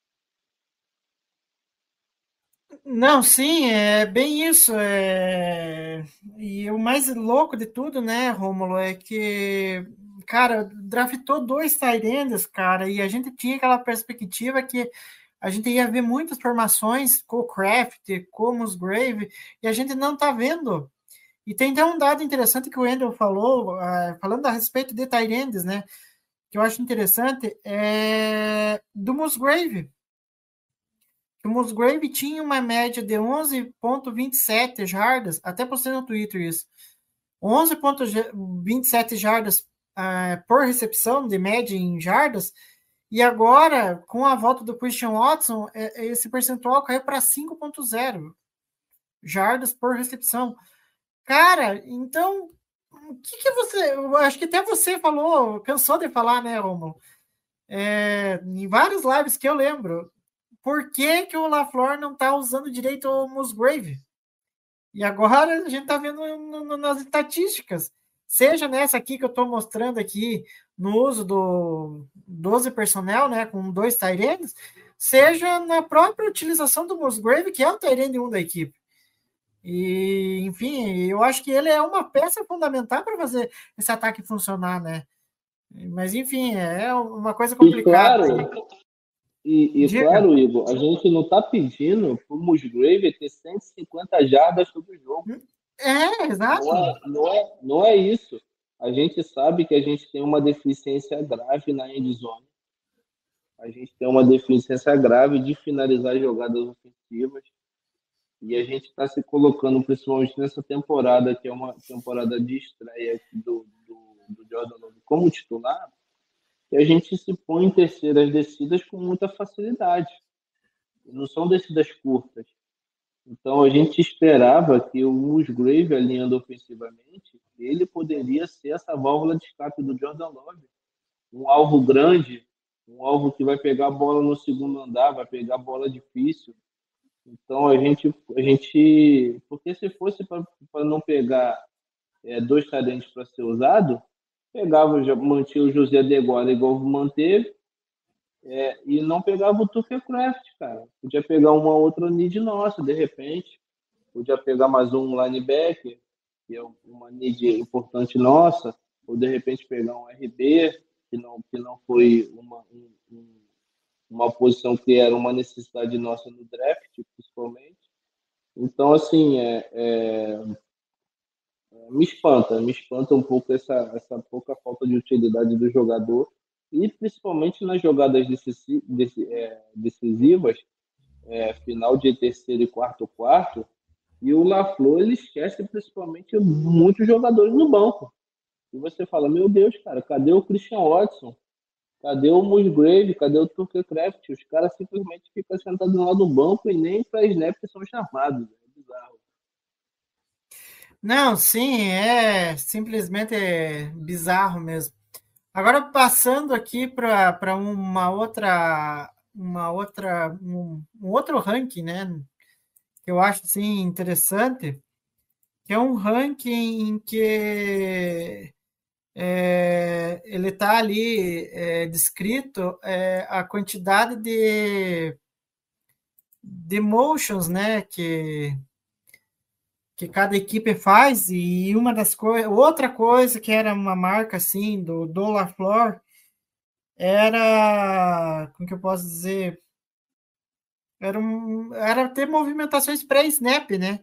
Não, sim, é bem isso. É... E o mais louco de tudo, né, Rômulo, é que, cara, draftou dois tight ends, cara, e a gente tinha aquela perspectiva que a gente ia ver muitas formações com o Kraft, com o Musgrave, e a gente não tá vendo. E tem até um dado interessante que o Wendel falou, uh, falando a respeito de tight ends, né, que eu acho interessante, é do Musgrave. O Musgrave tinha uma média de onze vírgula vinte e sete jardas, até postei no Twitter isso, onze vírgula vinte e sete jardas uh, por recepção, de média em jardas, e agora, com a volta do Christian Watson, esse percentual caiu para cinco vírgula zero jardas por recepção. Cara, então, o que, que você... Eu acho que até você falou, cansou de falar, né, Romulo? É, em vários lives que eu lembro, por que, que o LaFleur não está usando direito o Musgrave? E agora a gente está vendo no, no, nas estatísticas, seja nessa aqui que eu estou mostrando aqui, no uso do doze personnel, né, com dois tight ends, seja na própria utilização do Musgrave, que é o tight end um da equipe. E, enfim, eu acho que ele é uma peça fundamental para fazer esse ataque funcionar, né? Mas, enfim, é uma coisa complicada. E claro, e, e claro, Igor, a gente não está pedindo para o Musgrave ter cento e cinquenta jardas todo jogo. É, exato. Não é, não, é, não é isso. A gente sabe que a gente tem uma deficiência grave na endzone. A gente tem uma deficiência grave de finalizar jogadas ofensivas. E a gente está se colocando, principalmente nessa temporada, que é uma temporada de estreia do, do, do Jordan Love como titular, que a gente se põe em terceiras descidas com muita facilidade. Não são descidas curtas. Então, a gente esperava que o Musgrave, alinhando ofensivamente, ele poderia ser essa válvula de escape do Jordan Love. Um alvo grande, um alvo que vai pegar a bola no segundo andar, vai pegar a bola difícil. Então, a gente... A gente porque se fosse para não pegar é, dois talentos para ser usado, pegava, mantinha o José Adegora igual manteve, é, e não pegava o Tucker Kraft, cara. Podia pegar uma outra need nossa, de repente. Podia pegar mais um linebacker, que é uma need importante nossa, ou de repente pegar um R B, que não, que não foi uma, um, uma posição que era uma necessidade nossa no draft, principalmente. Então, assim, é, é, me espanta, me espanta um pouco essa, essa pouca falta de utilidade do jogador, e principalmente nas jogadas decisi, dec, é, decisivas, é, final de terceiro e quarto quarto, e o LaFleur, ele esquece principalmente muitos jogadores no banco. E você fala, meu Deus, cara, cadê o Christian Watson? Cadê o Musgrave? Cadê o Tucker Kraft? Os caras simplesmente ficam sentados lá no banco e nem para snap são chamados. É bizarro. Não, sim, é simplesmente bizarro mesmo. Agora passando aqui para uma outra, uma outra, um, um outro ranking, né? Que eu acho assim interessante, que é um ranking em que é, ele está ali é, descrito é, a quantidade de, de motions, né? Que que cada equipe faz, e uma das coisas, outra coisa que era uma marca assim do Dollar Floor era, como que eu posso dizer, era, um, era ter movimentações pré-snap, né?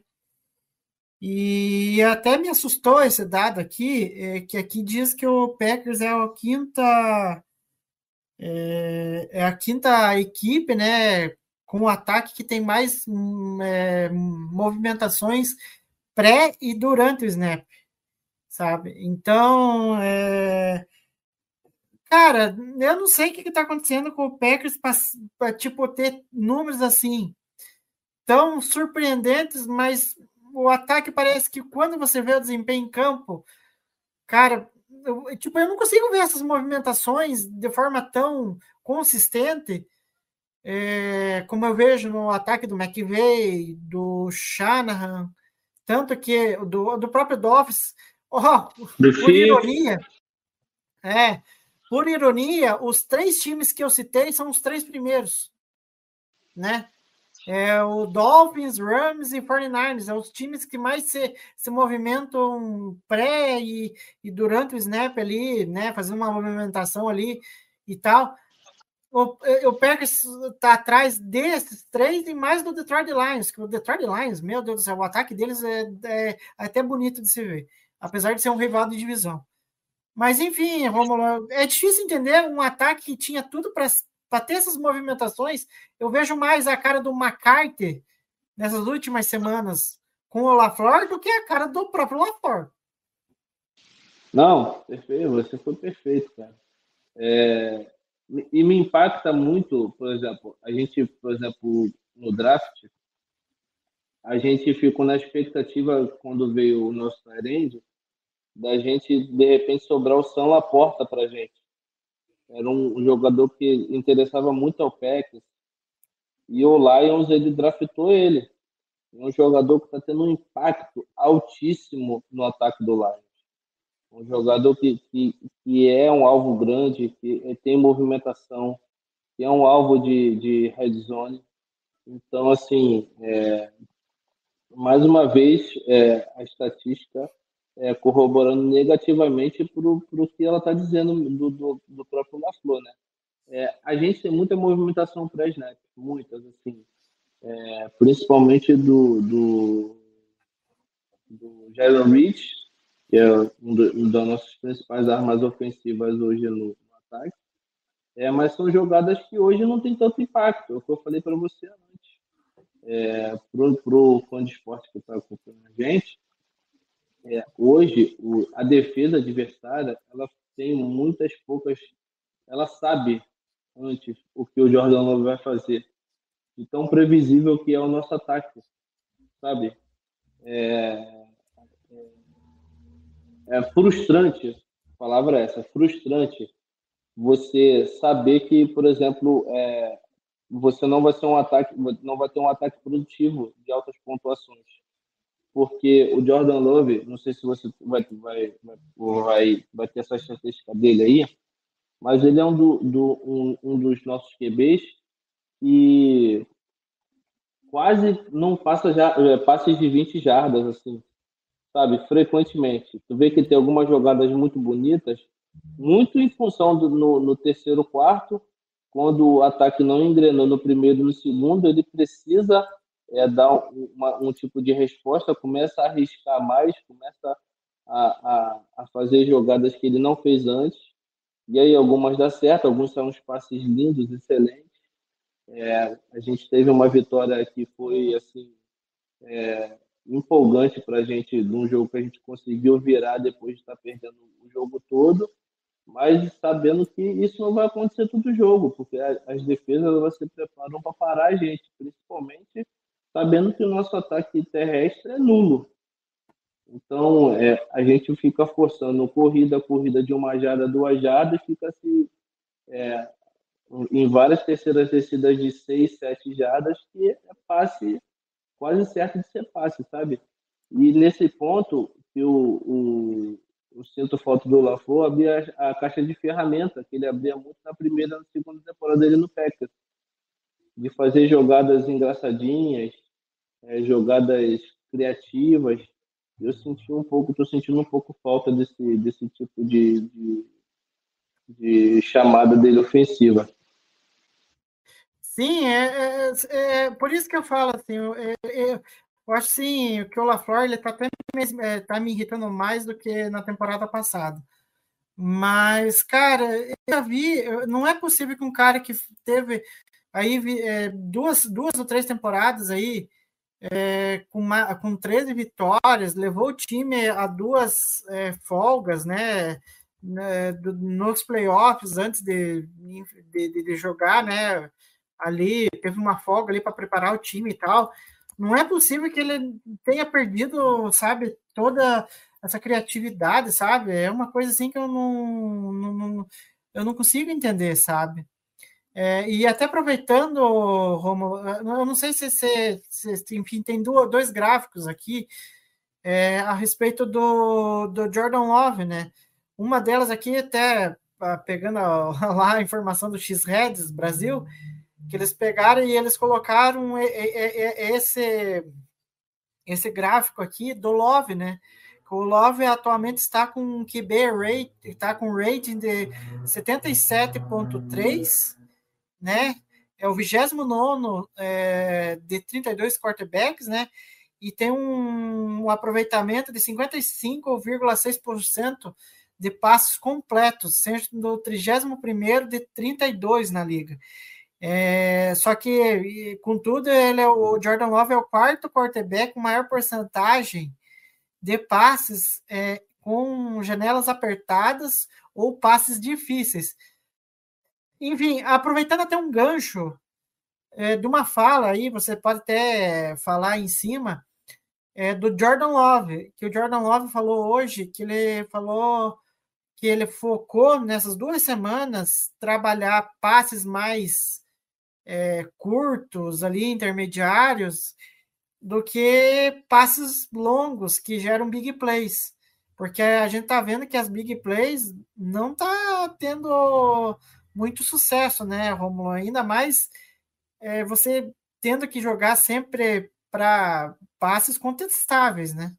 E até me assustou esse dado aqui, é, que aqui diz que o Packers é a quinta é, é a quinta equipe, né, com o ataque que tem mais é, movimentações pré e durante o snap, sabe? Então, é... cara, eu não sei o que está acontecendo com o Packers para tipo, ter números assim tão surpreendentes, mas o ataque parece que quando você vê o desempenho em campo, cara, eu, tipo, eu não consigo ver essas movimentações de forma tão consistente é, como eu vejo no ataque do McVay, do Shanahan, tanto que do, do próprio Dolphins, oh, por ironia, é, por ironia, os três times que eu citei são os três primeiros, né? É o Dolphins, Rams e quarenta e nove ers, é os times que mais se, se movimentam pré e, e durante o snap ali, né? Fazendo uma movimentação ali e tal. O, o Packers está atrás desses três e mais do Detroit Lions, que o Detroit Lions, meu Deus do céu, o ataque deles é, é até bonito de se ver, apesar de ser um rival de divisão. Mas, enfim, Romulo, é difícil entender um ataque que tinha tudo para ter essas movimentações. Eu vejo mais a cara do McCarthy nessas últimas semanas com o LaFleur do que a cara do próprio LaFleur. Não, perfeito, você foi perfeito, cara. É... E me impacta muito, por exemplo, a gente, por exemplo, no draft, a gente ficou na expectativa, quando veio o nosso tight-end, da gente, de repente, sobrar o Sam Laporta pra gente. Era um jogador que interessava muito ao Packers. E o Lions, ele draftou ele. É um jogador que está tendo um impacto altíssimo no ataque do Lions. Um jogador que, que, que é um alvo grande, que tem movimentação, que é um alvo de, de red zone. Então, assim, é, mais uma vez, é, a estatística é, corroborando negativamente para o que ela está dizendo do, do, do próprio LaFleur, né? É, a gente tem muita movimentação pré-snap, muitas, assim, é, principalmente do, do, do Jalen Reed, que é um, do, um das nossas principais armas ofensivas hoje no, no ataque. É, mas são jogadas que hoje não tem tanto impacto, é o que eu falei para você antes. É, para o fã de esporte que está acompanhando a gente, é, hoje o, a defesa adversária ela tem muitas poucas, ela sabe antes o que o Jordan Love vai fazer, de tão previsível que é o nosso ataque, sabe? É, é, é frustrante, a palavra é essa, frustrante você saber que, por exemplo, é, você não vai ser um ataque, não vai ter um ataque produtivo de altas pontuações, porque o Jordan Love, não sei se você vai vai vai, vai ter essa estatística dele aí, mas ele é um, do, do, um, um dos nossos Q Bs que quase não passa já passes de vinte jardas, assim, sabe, frequentemente. Tu vê que tem algumas jogadas muito bonitas, muito em função do no, no terceiro quarto, quando o ataque não engrenou no primeiro e no segundo, ele precisa é, dar uma, um tipo de resposta, começa a arriscar mais, começa a, a, a fazer jogadas que ele não fez antes, e aí algumas dá certo, alguns são uns passes lindos, excelentes. É, a gente teve uma vitória que foi assim é, empolgante para a gente, num jogo que a gente conseguiu virar depois de estar perdendo o jogo todo, mas sabendo que isso não vai acontecer todo jogo, porque as defesas elas se preparam para parar a gente, principalmente sabendo que o nosso ataque terrestre é nulo. Então, é, a gente fica forçando corrida, corrida de uma jarda, duas jardas, e fica se, é, em várias terceiras descidas de seis, sete jardas, que é passe quase certo de ser passe, sabe? E nesse ponto, que o, o, o sinto falta do LaFleur abria a, a caixa de ferramenta, que ele abria muito na primeira e na segunda temporada dele no Packers, de fazer jogadas engraçadinhas, é, jogadas criativas. Eu senti um pouco, estou sentindo um pouco falta desse, desse tipo de, de, de chamada dele ofensiva. Sim, é, é, é por isso que eu falo assim, eu, é, é, eu acho sim que o LaFleur ele tá até me, é, tá me irritando mais do que na temporada passada. Mas, cara, eu já vi, não é possível que um cara que teve aí é, duas, duas ou três temporadas aí é, com, uma, com treze vitórias, levou o time a duas é, folgas, né, né do, nos playoffs antes de, de, de jogar, né, ali teve uma folga ali para preparar o time e tal. Não é possível que ele tenha perdido, sabe, toda essa criatividade, sabe? É uma coisa assim que eu não, não, não eu não consigo entender, sabe? É, e até aproveitando, Romulo, eu não sei se você, enfim, tem dois gráficos aqui é, a respeito do, do Jordan Love, né? Uma delas aqui, até pegando a, lá a informação do X-Reds Brasil, que eles pegaram e eles colocaram esse, esse gráfico aqui do Love, né? O Love atualmente está com um Q B rate, está com um rating de setenta e sete vírgula três, né? É o vigésimo nono é, de trinta e dois quarterbacks, né? E tem um, um aproveitamento de cinquenta e cinco vírgula seis por cento de passes completos, sendo o trigésimo primeiro de trinta e dois na liga. É, só que, contudo, ele é o Jordan Love é o quarto quarterback com maior porcentagem de passes é, com janelas apertadas ou passes difíceis. Enfim, aproveitando até um gancho é, de uma fala aí, você pode até falar em cima, é, do Jordan Love, que o Jordan Love falou hoje, que ele falou que ele focou nessas duas semanas trabalhar passes mais é, curtos ali, intermediários, do que passes longos que geram big plays. Porque a gente tá vendo que as big plays não tá tendo muito sucesso, né, Romulo? Ainda mais é, você tendo que jogar sempre para passes contestáveis, né?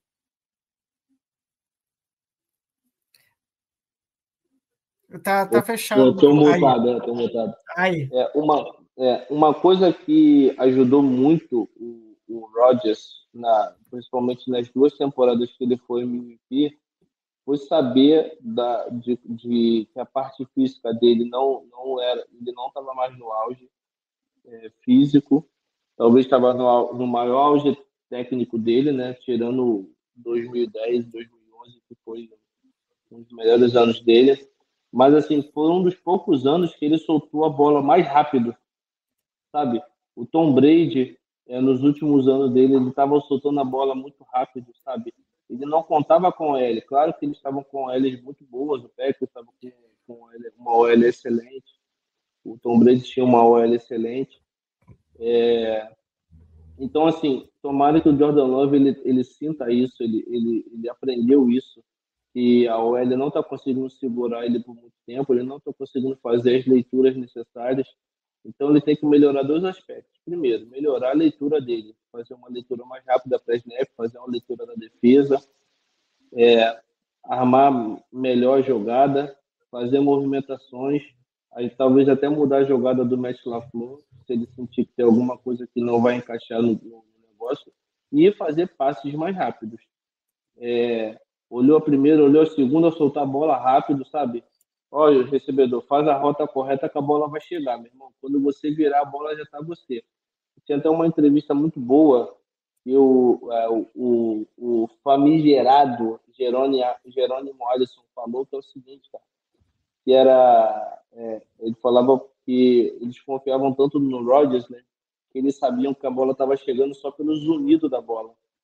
Tá, tá fechado. Estou mutado, estou mutado. Aí. É, uma, é, uma coisa que ajudou muito o, o Rodgers, na, principalmente nas duas temporadas que ele foi M V P, foi saber da, de, de que a parte física dele não, não era, ele não estava mais no auge é, físico, talvez estava no, no maior auge técnico dele, né? Tirando dois mil e dez, dois mil e onze, que foi um dos melhores anos dele. Mas, assim, foi um dos poucos anos que ele soltou a bola mais rápido, sabe? O Tom Brady, é, nos últimos anos dele, ele estava soltando a bola muito rápido, sabe? Ele não contava com a L. Claro que eles estavam com L's muito boas, o Packers estava com, com uma O L excelente, o Tom Brady tinha uma O L excelente. É... Então, assim, tomara que o Jordan Love ele, ele sinta isso, ele, ele, ele aprendeu isso, que a O L não está conseguindo segurar ele por muito tempo, ele não está conseguindo fazer as leituras necessárias. Então, ele tem que melhorar dois aspectos. Primeiro, melhorar a leitura dele, fazer uma leitura mais rápida para snap, fazer uma leitura da defesa, é, armar melhor a jogada, fazer movimentações, aí talvez até mudar a jogada do Matt LaFleur, se ele sentir que tem alguma coisa que não vai encaixar no, no negócio, e fazer passes mais rápidos. É, olhou a primeira, olhou a segunda, soltar a bola rápido, sabe? Olha, o recebedor, faz a rota correta que a bola vai chegar, meu irmão. Quando você virar, a bola já está você. Tinha até uma entrevista muito boa que o, é, o, o famigerado Jerônimo, Jerônimo Alisson falou, que é o seguinte, cara, que era, é, ele falava que eles confiavam tanto no Rodgers, né, que eles sabiam que a bola estava chegando só pelo zunido da bola.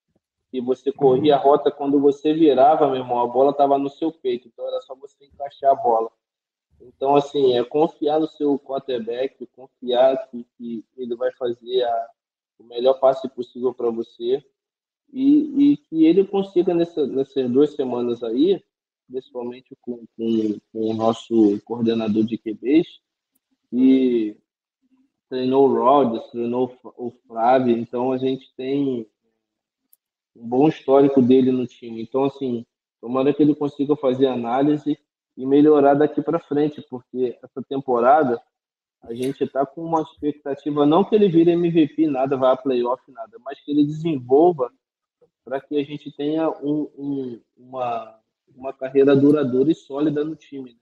que você corria a rota, quando você virava, meu irmão, a bola estava no seu peito, então era só você encaixar a bola. Então, assim, é confiar no seu quarterback, confiar que, que ele vai fazer a, o melhor passe possível para você e, e que ele consiga, nessa, nessas duas semanas aí, principalmente com, com, com o nosso coordenador de Q Bs, que treinou o Rodgers, treinou o Flávio, então a gente tem um bom histórico dele no time. Então, assim, tomara que ele consiga fazer análise e melhorar daqui para frente, porque essa temporada a gente está com uma expectativa, não que ele vire M V P, nada, vá a playoff, nada, mas que ele desenvolva para que a gente tenha um, um, uma, uma carreira duradoura e sólida no time.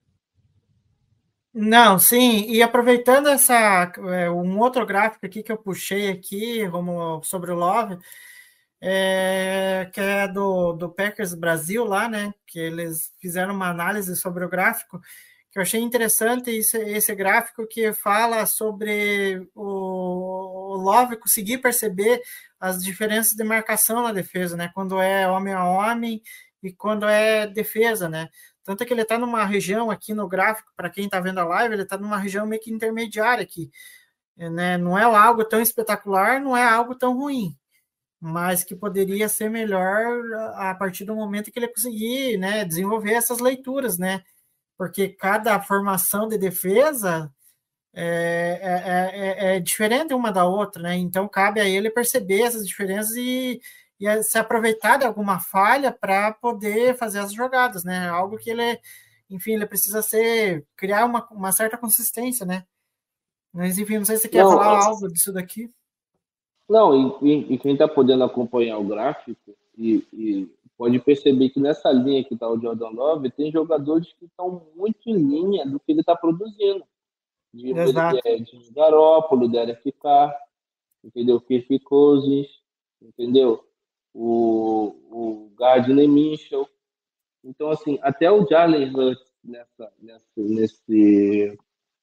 Não, sim, e aproveitando essa, é, um outro gráfico aqui que eu puxei aqui, Romulo, sobre o Love, é, que é do, do Packers Brasil lá, né, que eles fizeram uma análise sobre o gráfico, que eu achei interessante esse, esse gráfico que fala sobre o, o Love conseguir perceber as diferenças de marcação na defesa, né, quando é homem a homem e quando é defesa, né. Tanto é que ele está numa região aqui no gráfico, para quem está vendo a live, ele está numa região meio que intermediária aqui. Né? Não é algo tão espetacular, não é algo tão ruim, mas que poderia ser melhor a partir do momento que ele conseguir, né, desenvolver essas leituras, né? Porque cada formação de defesa é, é, é, é diferente uma da outra, né? Então cabe a ele perceber essas diferenças e e se aproveitar de alguma falha para poder fazer as jogadas, né? Algo que ele, enfim, ele precisa ser, criar uma, uma certa consistência, né? Mas, enfim, não sei se você quer não, falar mas... algo disso daqui. Não, e, e quem está podendo acompanhar o gráfico e, e pode perceber que nessa linha que está o Jordan Love, tem jogadores que estão muito em linha do que ele está produzindo. De, Exato. De, de Garoppolo, Derek Carr, entendeu? Kirk Cousins, entendeu? O, o Gardner Minshew. Então, assim, até o Jalen Hurts nessa, nessa, nesse,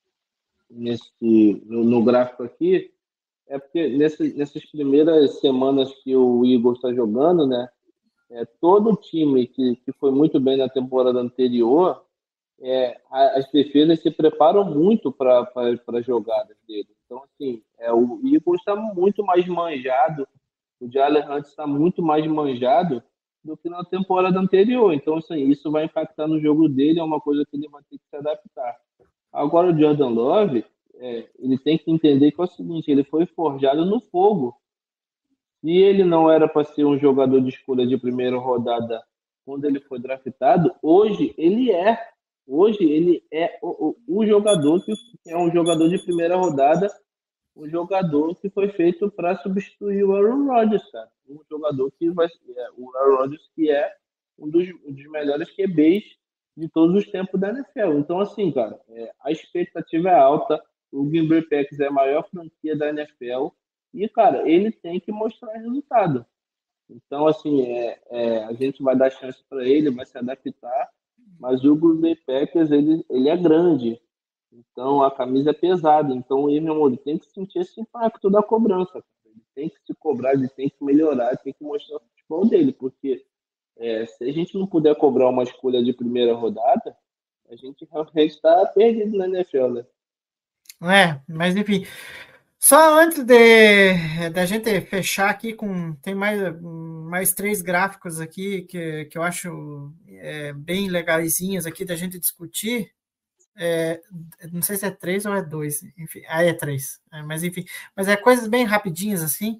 nesse, no, no gráfico aqui, é porque nessa, nessas primeiras semanas que o Eagles está jogando, né, é, todo time que, que foi muito bem na temporada anterior, é, as defesas se preparam muito para as jogadas dele. Então, assim, é, o Eagles está muito mais manjado, o Jalen Hurts está muito mais manjado do que na temporada anterior. Então, assim, isso vai impactar no jogo dele, é uma coisa que ele vai ter que se adaptar. Agora, o Jordan Love, é, ele tem que entender que é o seguinte, ele foi forjado no fogo. Se ele não era para ser um jogador de escolha de primeira rodada quando ele foi draftado, hoje ele é. Hoje ele é o, o, o jogador que é um jogador de primeira rodada, um jogador que foi feito para substituir o Aaron Rodgers, cara. Um jogador que vai é, o Aaron Rodgers, que é um dos, um dos melhores Q Bs de todos os tempos da N F L. Então, assim, cara, é, a expectativa é alta. O Green Bay Packers é a maior franquia da N F L e, cara, ele tem que mostrar resultado. Então, assim, é, é, a gente vai dar chance para ele, vai se adaptar, mas o Green Bay Packers, ele, ele é grande. Então, a camisa é pesada. Então, ele, meu amor, ele tem que sentir esse impacto da cobrança. Ele tem que se cobrar, ele tem que melhorar, ele tem que mostrar o futebol dele. Porque é, se a gente não puder cobrar uma escolha de primeira rodada, a gente realmente está perdido na N F L, né? É, mas enfim. Só antes de da gente fechar aqui com... Tem mais, mais três gráficos aqui que, que eu acho é, bem legaisinhos aqui da gente discutir. É, não sei se é três ou é dois, enfim, aí é três, é, mas enfim, mas é coisas bem rapidinhas assim.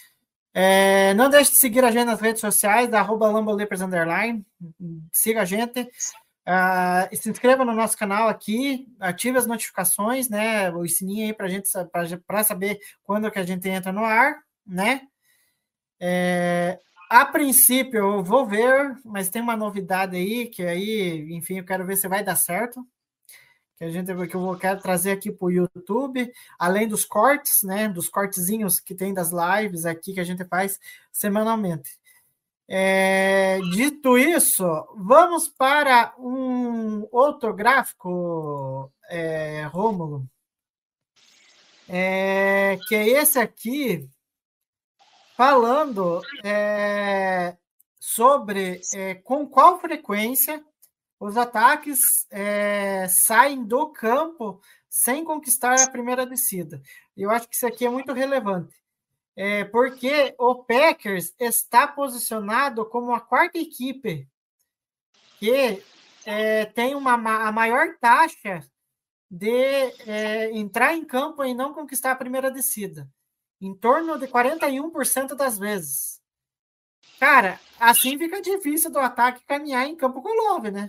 É, não deixe de seguir a gente nas redes sociais, da arroba Lambolepers underline, siga a gente, uh, se inscreva no nosso canal aqui, ative as notificações, né, o sininho aí pra gente, para saber quando que a gente entra no ar, né. É, a princípio eu vou ver, mas tem uma novidade aí, que aí, enfim, eu quero ver se vai dar certo, que a gente que eu vou quero trazer aqui para o YouTube, além dos cortes, né, dos cortezinhos que tem das lives aqui que a gente faz semanalmente. É, dito isso, vamos para um outro gráfico, é, Rômulo, é, que é esse aqui, falando é, sobre é, com qual frequência os ataques é, saem do campo sem conquistar a primeira descida. Eu acho que isso aqui é muito relevante, é, porque o Packers está posicionado como a quarta equipe que é, tem uma, a maior taxa de é, entrar em campo e não conquistar a primeira descida, em torno de quarenta e um por cento das vezes. Cara, assim fica difícil do ataque caminhar em campo com o Love, né?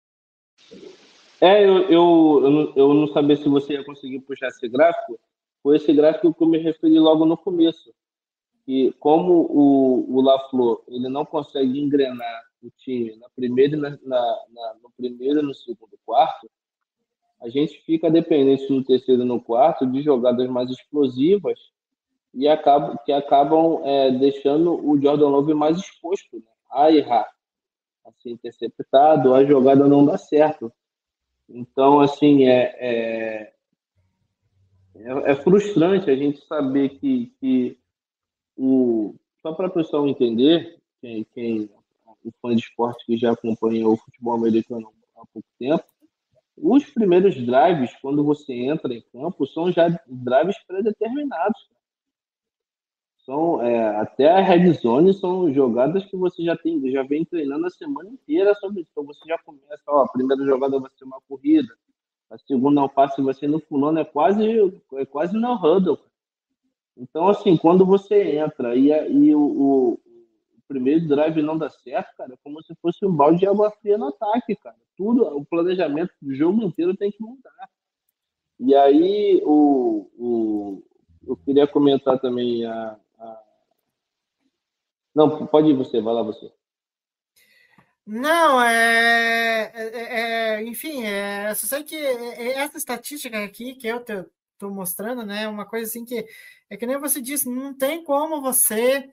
É, eu, eu, eu, não, eu não sabia se você ia conseguir puxar esse gráfico. Foi esse gráfico que eu me referi logo no começo. Que como o, o LaFleur ele não consegue engrenar o time na primeira, na, na, na, no primeiro e no segundo quarto, a gente fica dependente no terceiro e no quarto de jogadas mais explosivas e acaba, que acabam é, deixando o Jordan Love mais exposto, né, a errar, a ser interceptado, a jogada não dá certo. Então, assim, é, é, é, é frustrante a gente saber que, que o, só para o pessoal entender, quem, quem o fã de esporte que já acompanha o futebol americano há pouco tempo, os primeiros drives, quando você entra em campo, são já drives pré-determinados. São, é, até a red zone são jogadas que você já tem, já vem treinando a semana inteira sobre isso. Então você já começa, ó, a primeira jogada vai ser uma corrida, a segunda é um passe vai ser no fulano, é quase, é quase no huddle. Então, assim, quando você entra e, e o, o, o primeiro drive não dá certo, cara, é como se fosse um balde de água fria no ataque, cara. Tudo, o planejamento do jogo inteiro tem que mudar. E aí, o, o, eu queria comentar também a, a... Não, pode ir você, vai lá você. Não, é, é, é enfim, é, eu só sei que essa estatística aqui que eu estou mostrando, né, uma coisa assim que é que nem você disse, não tem como você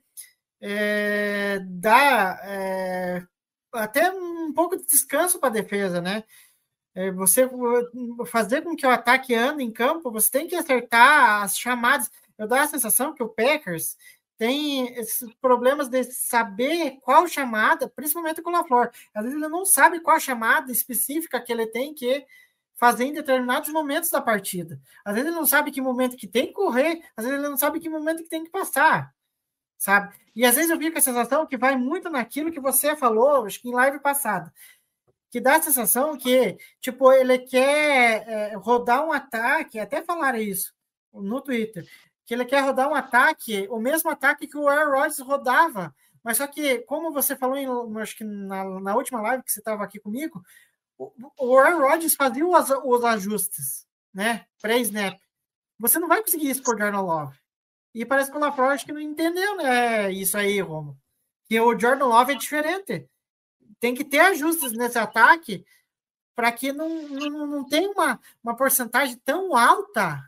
é, dar é, até um pouco de descanso para a defesa, né? É, você fazer com que o ataque ande em campo, você tem que acertar as chamadas. Eu dou a sensação que o Packers tem esses problemas de saber qual chamada, principalmente com o LaFleur. Às vezes ele não sabe qual chamada específica que ele tem que fazer em determinados momentos da partida. Às vezes ele não sabe que momento que tem que correr, às vezes ele não sabe que momento que tem que passar, sabe? E às vezes eu fico com a sensação que vai muito naquilo que você falou, acho que em live passada, que dá a sensação que, tipo, ele quer é, rodar um ataque, até falaram isso no Twitter, que ele quer rodar um ataque, o mesmo ataque que o Aaron Rodgers rodava, mas só que, como você falou, em, acho que na, na última live que você estava aqui comigo, o, o Aaron Rodgers fazia os, os ajustes, né, pré-snap. Você não vai conseguir isso por Jordan Love. E parece que o LaFleur acho que não entendeu, né, isso aí, Romo. Que o Jordan Love é diferente. Tem que ter ajustes nesse ataque para que não, não, não tenha uma, uma porcentagem tão alta.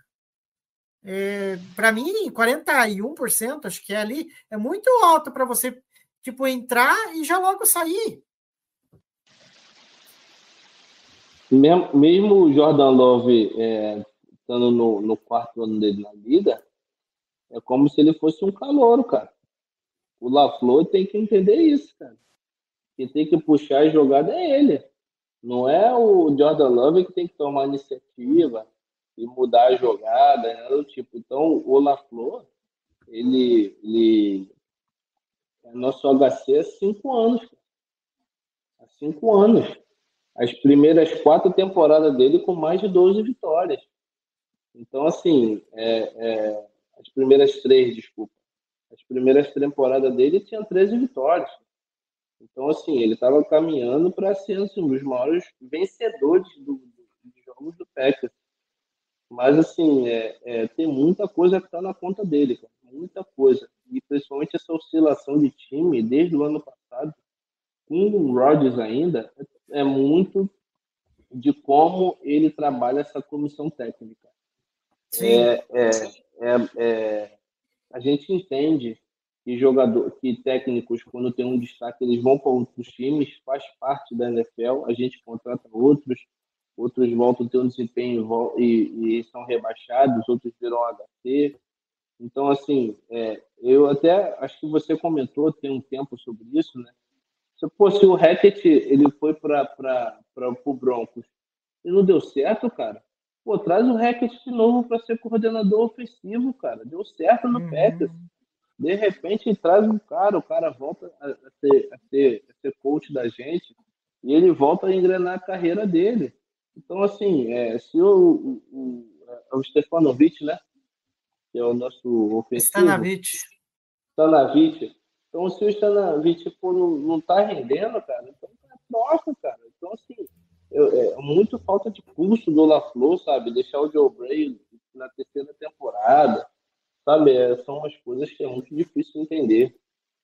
É, para mim, quarenta e um por cento, acho que é ali, é muito alto para você tipo, entrar e já logo sair. Mesmo, mesmo o Jordan Love é, estando no, no quarto ano dele na liga, é como se ele fosse um calouro, cara. O LaFleur tem que entender isso, cara. Quem tem que puxar a jogada é ele. Não é o Jordan Love que tem que tomar a iniciativa e mudar a jogada, né, do tipo. Então, o LaFleur, ele, ele é nosso H C há cinco anos. Há cinco anos. As primeiras quatro temporadas dele com mais de doze vitórias. Então, assim, é, é, as primeiras três, desculpa. As primeiras temporadas dele tinha treze vitórias. Então, assim, ele estava caminhando para ser assim, um dos maiores vencedores do, do, dos jogos do Packers. Mas, assim, é, é, tem muita coisa que está na conta dele, cara. Muita coisa. E principalmente essa oscilação de time desde o ano passado, com o Rodgers ainda, é muito de como ele trabalha essa comissão técnica. É, é, é, é, a gente entende que jogador, que técnicos, quando tem um destaque, eles vão para outros times, faz parte da N F L, a gente contrata outros, outros voltam a ter um desempenho e, e são rebaixados, outros viram H C. Então, assim, é, eu até acho que você comentou tem um tempo sobre isso, né? Se, pô, se o Hackett ele foi para o Broncos e não deu certo, cara, pô, traz o Hackett de novo para ser coordenador ofensivo, cara. Deu certo no Packers. Uhum. De repente, traz um cara, o cara volta a, a, ser, a, ser, a ser coach da gente e ele volta a engrenar a carreira dele. Então, assim, é, se o, o, o, o Stefanovic, né, que é o nosso ofensivo, Stanavich. Stanavich, então se o Stanavich pô, não, não tá rendendo, cara, então é troca, cara. Então, assim, eu, é muito falta de custo do LaFleur, sabe? Deixar o Joe Bray na terceira temporada, sabe? É, são umas coisas que é muito difícil de entender.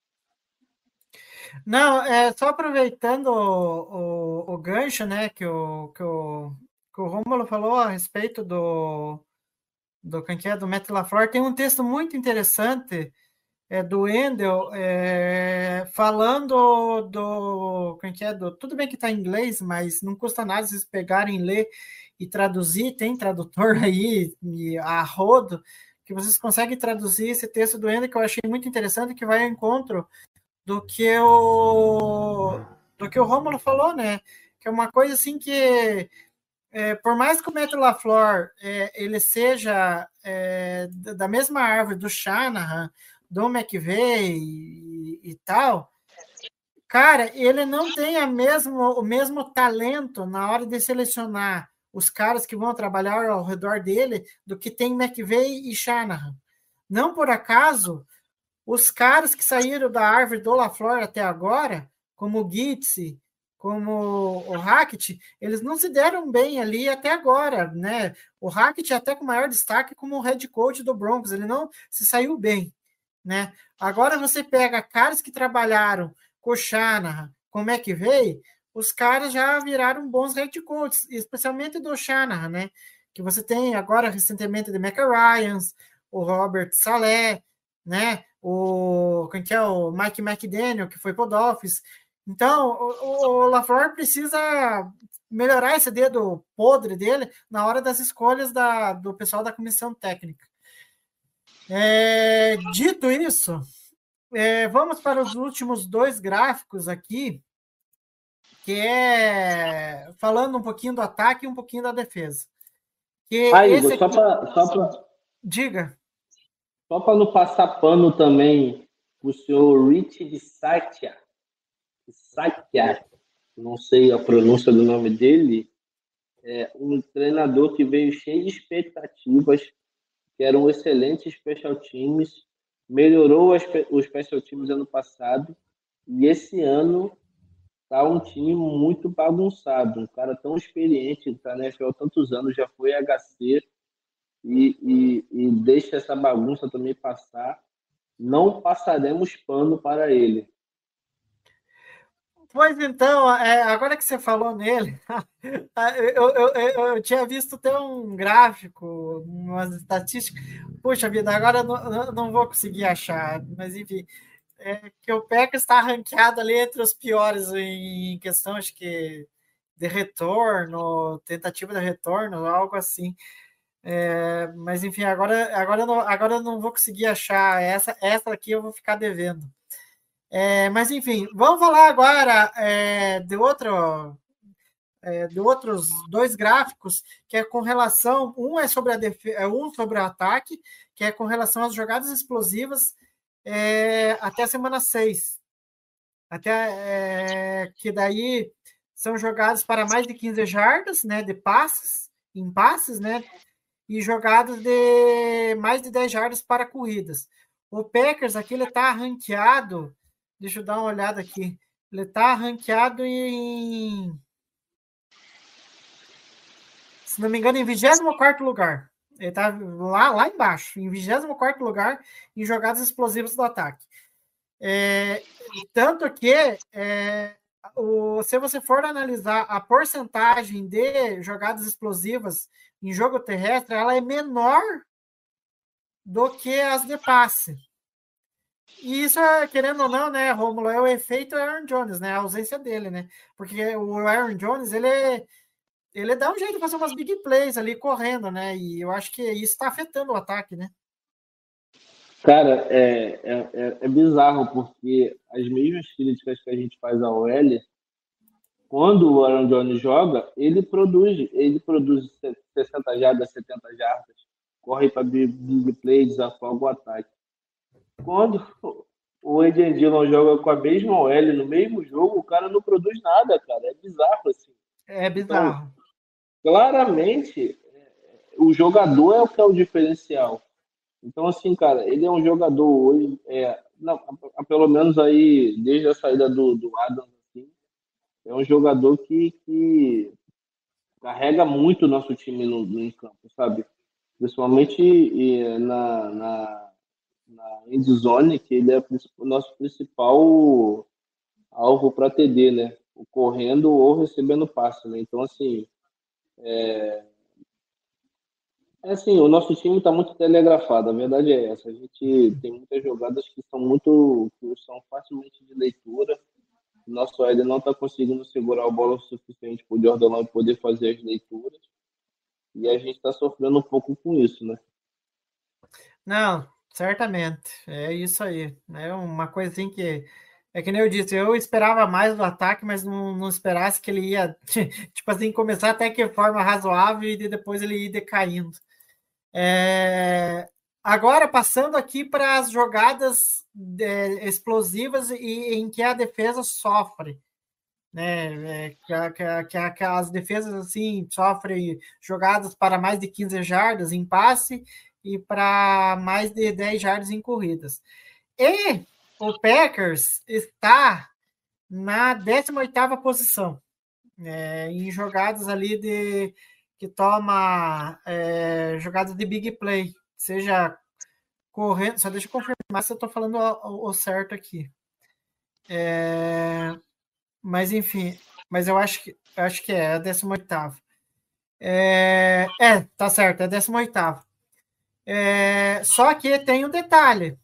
Não, é só aproveitando o, o, o gancho, né, que o, que o, que o Rômulo falou a respeito do, do, quem que é, do Matt LaFleur, tem um texto muito interessante é, do Wendell é, falando do, quem que é, do, tudo bem que está em inglês, mas não custa nada vocês pegarem, ler e traduzir, tem tradutor aí, e a rodo, que vocês conseguem traduzir esse texto do Wendell, que eu achei muito interessante, que vai ao encontro do que o do que o Rômulo falou, né? Que é uma coisa assim que é, por mais que o Matt LaFleur é, ele seja é, da mesma árvore do Shanahan, do McVay e, e tal, cara, ele não tem a mesmo, o mesmo talento na hora de selecionar os caras que vão trabalhar ao redor dele do que tem McVay e Shanahan. Não por acaso os caras que saíram da árvore do LaFleur até agora, como o Gitze, como o Hackett, eles não se deram bem ali até agora, né? O Hackett até com maior destaque como head coach do Broncos, ele não se saiu bem, né? Agora você pega caras que trabalharam com o Shanahan, com o McVay, os caras já viraram bons head coaches, especialmente do Shanahan, né? Que você tem agora recentemente de Micah Ryans, o Robert Saleh, né? O, quem que é o Mike McDaniel, que foi pro Dolphins. Então, o, o LaFleur precisa melhorar esse dedo podre dele na hora das escolhas da, do pessoal da comissão técnica. É, dito isso, é, vamos para os últimos dois gráficos aqui, que é falando um pouquinho do ataque e um pouquinho da defesa. Que ah, esse Igor, aqui... só para só pra... Diga. Só para não passar pano também, o senhor Rich de Satya, Satya, não sei a pronúncia do nome dele, é um treinador que veio cheio de expectativas, que era um excelente special teams, melhorou os special teams ano passado, e esse ano tá um time muito bagunçado, um cara tão experiente, está na N F L há tantos anos, já foi H C, E, e, e deixa essa bagunça também passar, não passaremos pano para ele. Pois então, é, agora que você falou nele, eu, eu, eu, eu tinha visto até um gráfico, umas estatísticas. Puxa vida, agora eu não, não vou conseguir achar, mas enfim, é, que o Packers está ranqueado ali entre os piores em questão, acho que de retorno, tentativa de retorno, algo assim. É, mas enfim, agora, agora, eu não, agora eu não vou conseguir achar essa, essa aqui eu vou ficar devendo. É, mas enfim, vamos falar agora é, de outro, é, de outros dois gráficos que é com relação, um é sobre a defesa, um sobre o ataque, que é com relação às jogadas explosivas é, até a semana seis. Até é, que daí são jogadas para mais de quinze jardas, né, de passes, em passes, né? E jogadas de mais de dez jardas para corridas. O Packers aqui ele está ranqueado, deixa eu dar uma olhada aqui, ele está ranqueado em, se não me engano, em vigésimo quarto lugar. Ele está lá, lá embaixo, em vigésimo quarto lugar em jogadas explosivas do ataque. É, tanto que é, o, se você for analisar a porcentagem de jogadas explosivas em jogo terrestre, ela é menor do que as de passe. E isso, querendo ou não, né, Rômulo, é o efeito Aaron Jones, né, a ausência dele, né, porque o Aaron Jones, ele, ele dá um jeito de fazer umas big plays ali correndo, né, e eu acho que isso está afetando o ataque, né. Cara, é, é, é, é bizarro, porque as mesmas críticas que a gente faz ao L, quando o Aaron Jones joga, ele produz, ele produz sessenta jardas, setenta jardas, corre para big, big play, desafoga o ataque. Quando o Adrian Dillon joga com a mesma O L no mesmo jogo, o cara não produz nada, cara. É bizarro, assim. É bizarro. Então, claramente, o jogador é o que é o diferencial. Então, assim, cara, ele é um jogador hoje, é, não, pelo menos aí, desde a saída do, do Adams, assim, é um jogador que, que carrega muito o nosso time no, no campo, sabe? Principalmente e, na, na, na end zone, que ele é o nosso principal alvo para T D, né? Correndo ou recebendo passe, né? Então, assim, é, é assim, o nosso time está muito telegrafado, a verdade é essa. A gente tem muitas jogadas que são muito, que são facilmente de leitura. O nosso L não está conseguindo segurar a bola o suficiente para o Jordan Love poder fazer as leituras. E a gente está sofrendo um pouco com isso, né? Não, certamente. É isso aí. É uma coisa assim que... É que nem eu disse, eu esperava mais do ataque, mas não, não esperasse que ele ia, tipo assim, começar até que de forma razoável e depois ele ir decaindo. É... Agora, passando aqui para as jogadas é, explosivas e em que a defesa sofre. Né? É, que, que, que, que as defesas assim sofrem jogadas para mais de quinze jardas em passe e para mais de dez jardas em corridas. E o Packers está na décima oitava posição, é, em jogadas ali de que toma é, jogadas de big play, seja correndo, só deixa eu confirmar se eu estou falando o, o certo aqui. É, mas enfim, mas eu acho que eu acho que é a décima oitava. É, é, tá certo, é a décima oitava. É, só que tem um detalhe.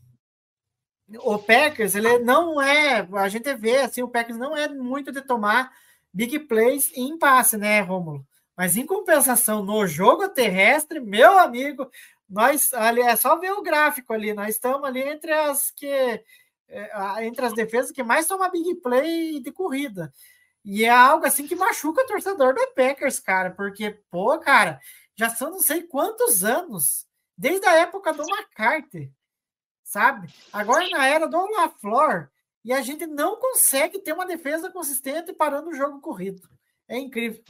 O Packers, ele não é, a gente vê assim, o Packers não é muito de tomar big plays em passe, né, Rômulo? Mas em compensação, no jogo terrestre, meu amigo, nós, ali, é só ver o gráfico ali, nós estamos ali entre as que entre as defesas que mais tomam big play de corrida. E é algo assim que machuca o torcedor do Packers, cara, porque, pô, cara, já são não sei quantos anos, desde a época do McCarthy, sabe? Agora na era do LaFleur, e a gente não consegue ter uma defesa consistente parando o jogo corrido. É incrível.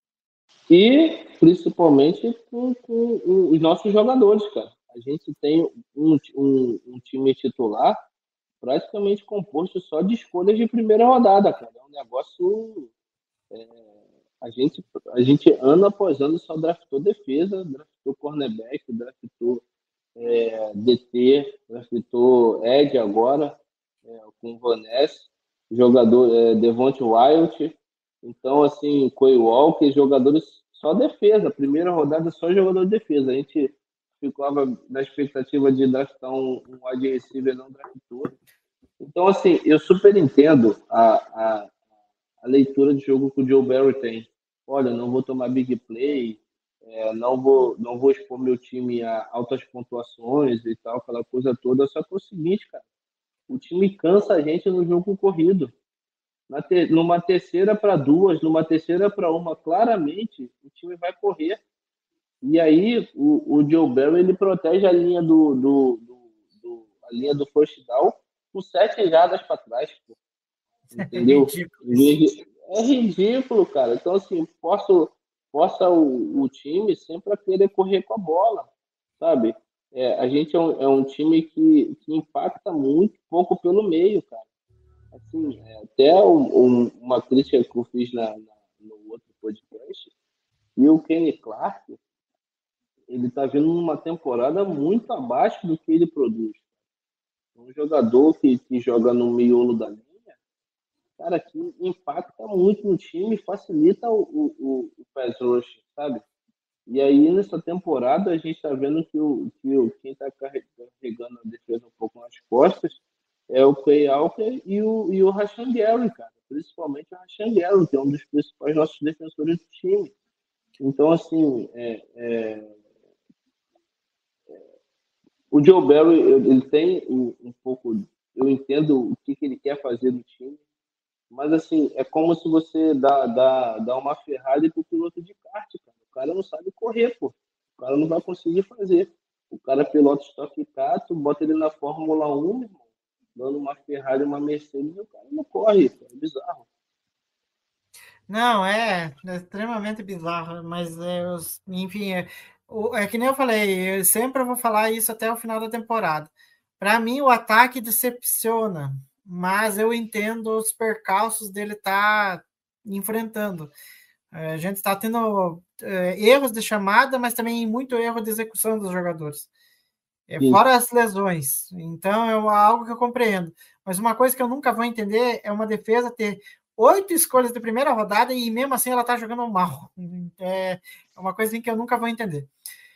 E principalmente com, com os nossos jogadores, cara. A gente tem um, um, um time titular praticamente composto só de escolhas de primeira rodada, cara. É um negócio... É, a, gente, a gente, ano após ano, só draftou defesa, draftou cornerback, draftou é, D T, draftou Ed agora, é, com o Van Ness, jogador é, Devontae Wyatt. Então, assim, Quay Walker, jogadores só defesa. Primeira rodada só jogador de defesa. A gente ficava na expectativa de draftar um, um wide receiver, não draftou. Então, assim, eu super entendo a, a, a leitura de jogo que o Joe Barry tem. Olha, não vou tomar big play, é, não, vou, não vou expor meu time a altas pontuações e tal, aquela coisa toda. Só que é o seguinte, cara, o time cansa a gente no jogo corrido. Na te, numa terceira para duas, numa terceira para uma, claramente o time vai correr. E aí o, o Joe Barry, ele protege a linha do, do, do, do a linha do first down com sete jardas para trás, pô. Entendeu? É ridículo. É ridículo, cara. Então, assim, força, força o, o time sempre a querer correr com a bola, sabe? É, a gente é um, é um time que, que impacta muito pouco pelo meio, cara. Assim, é, até um, um, uma crítica que eu fiz na, na, no outro podcast, e o Kenny Clark, ele tá vindo numa temporada muito abaixo do que ele produz. Um jogador que, que joga no miolo da linha, cara, que impacta muito no time, facilita o, o, o pass rush, sabe? E aí, nessa temporada, a gente tá vendo que, o, que o, quem tá carregando a defesa um pouco nas costas é o Quay Walker e o, e o Rashan Gary, cara. Principalmente o Rashan Gary, que é um dos principais nossos defensores do time. Então, assim, é, é, O Joe Barry, ele tem um, um pouco... Eu entendo o que, que ele quer fazer no time, mas, assim, é como se você dá, dá, dá uma Ferrari pro piloto de kart, cara. O cara não sabe correr, pô. O cara não vai conseguir fazer. O cara pilota Stock Car, tu bota ele na Fórmula um, meu irmão, dando uma Ferrari, uma Mercedes, o cara não corre, cara. É bizarro. Não, é, é extremamente bizarro, mas é, os- enfim, é, o- é que nem eu falei, eu sempre vou falar isso até o final da temporada. Para mim, o ataque decepciona, mas eu entendo os percalços dele estar enfrentando. É, a gente está tendo é, erros de chamada, mas também muito erro de execução dos jogadores. É, Sim. fora as lesões. Então, é algo que eu compreendo. Mas uma coisa que eu nunca vou entender é uma defesa ter oito escolhas de primeira rodada e mesmo assim ela tá jogando mal. É uma coisa que eu nunca vou entender.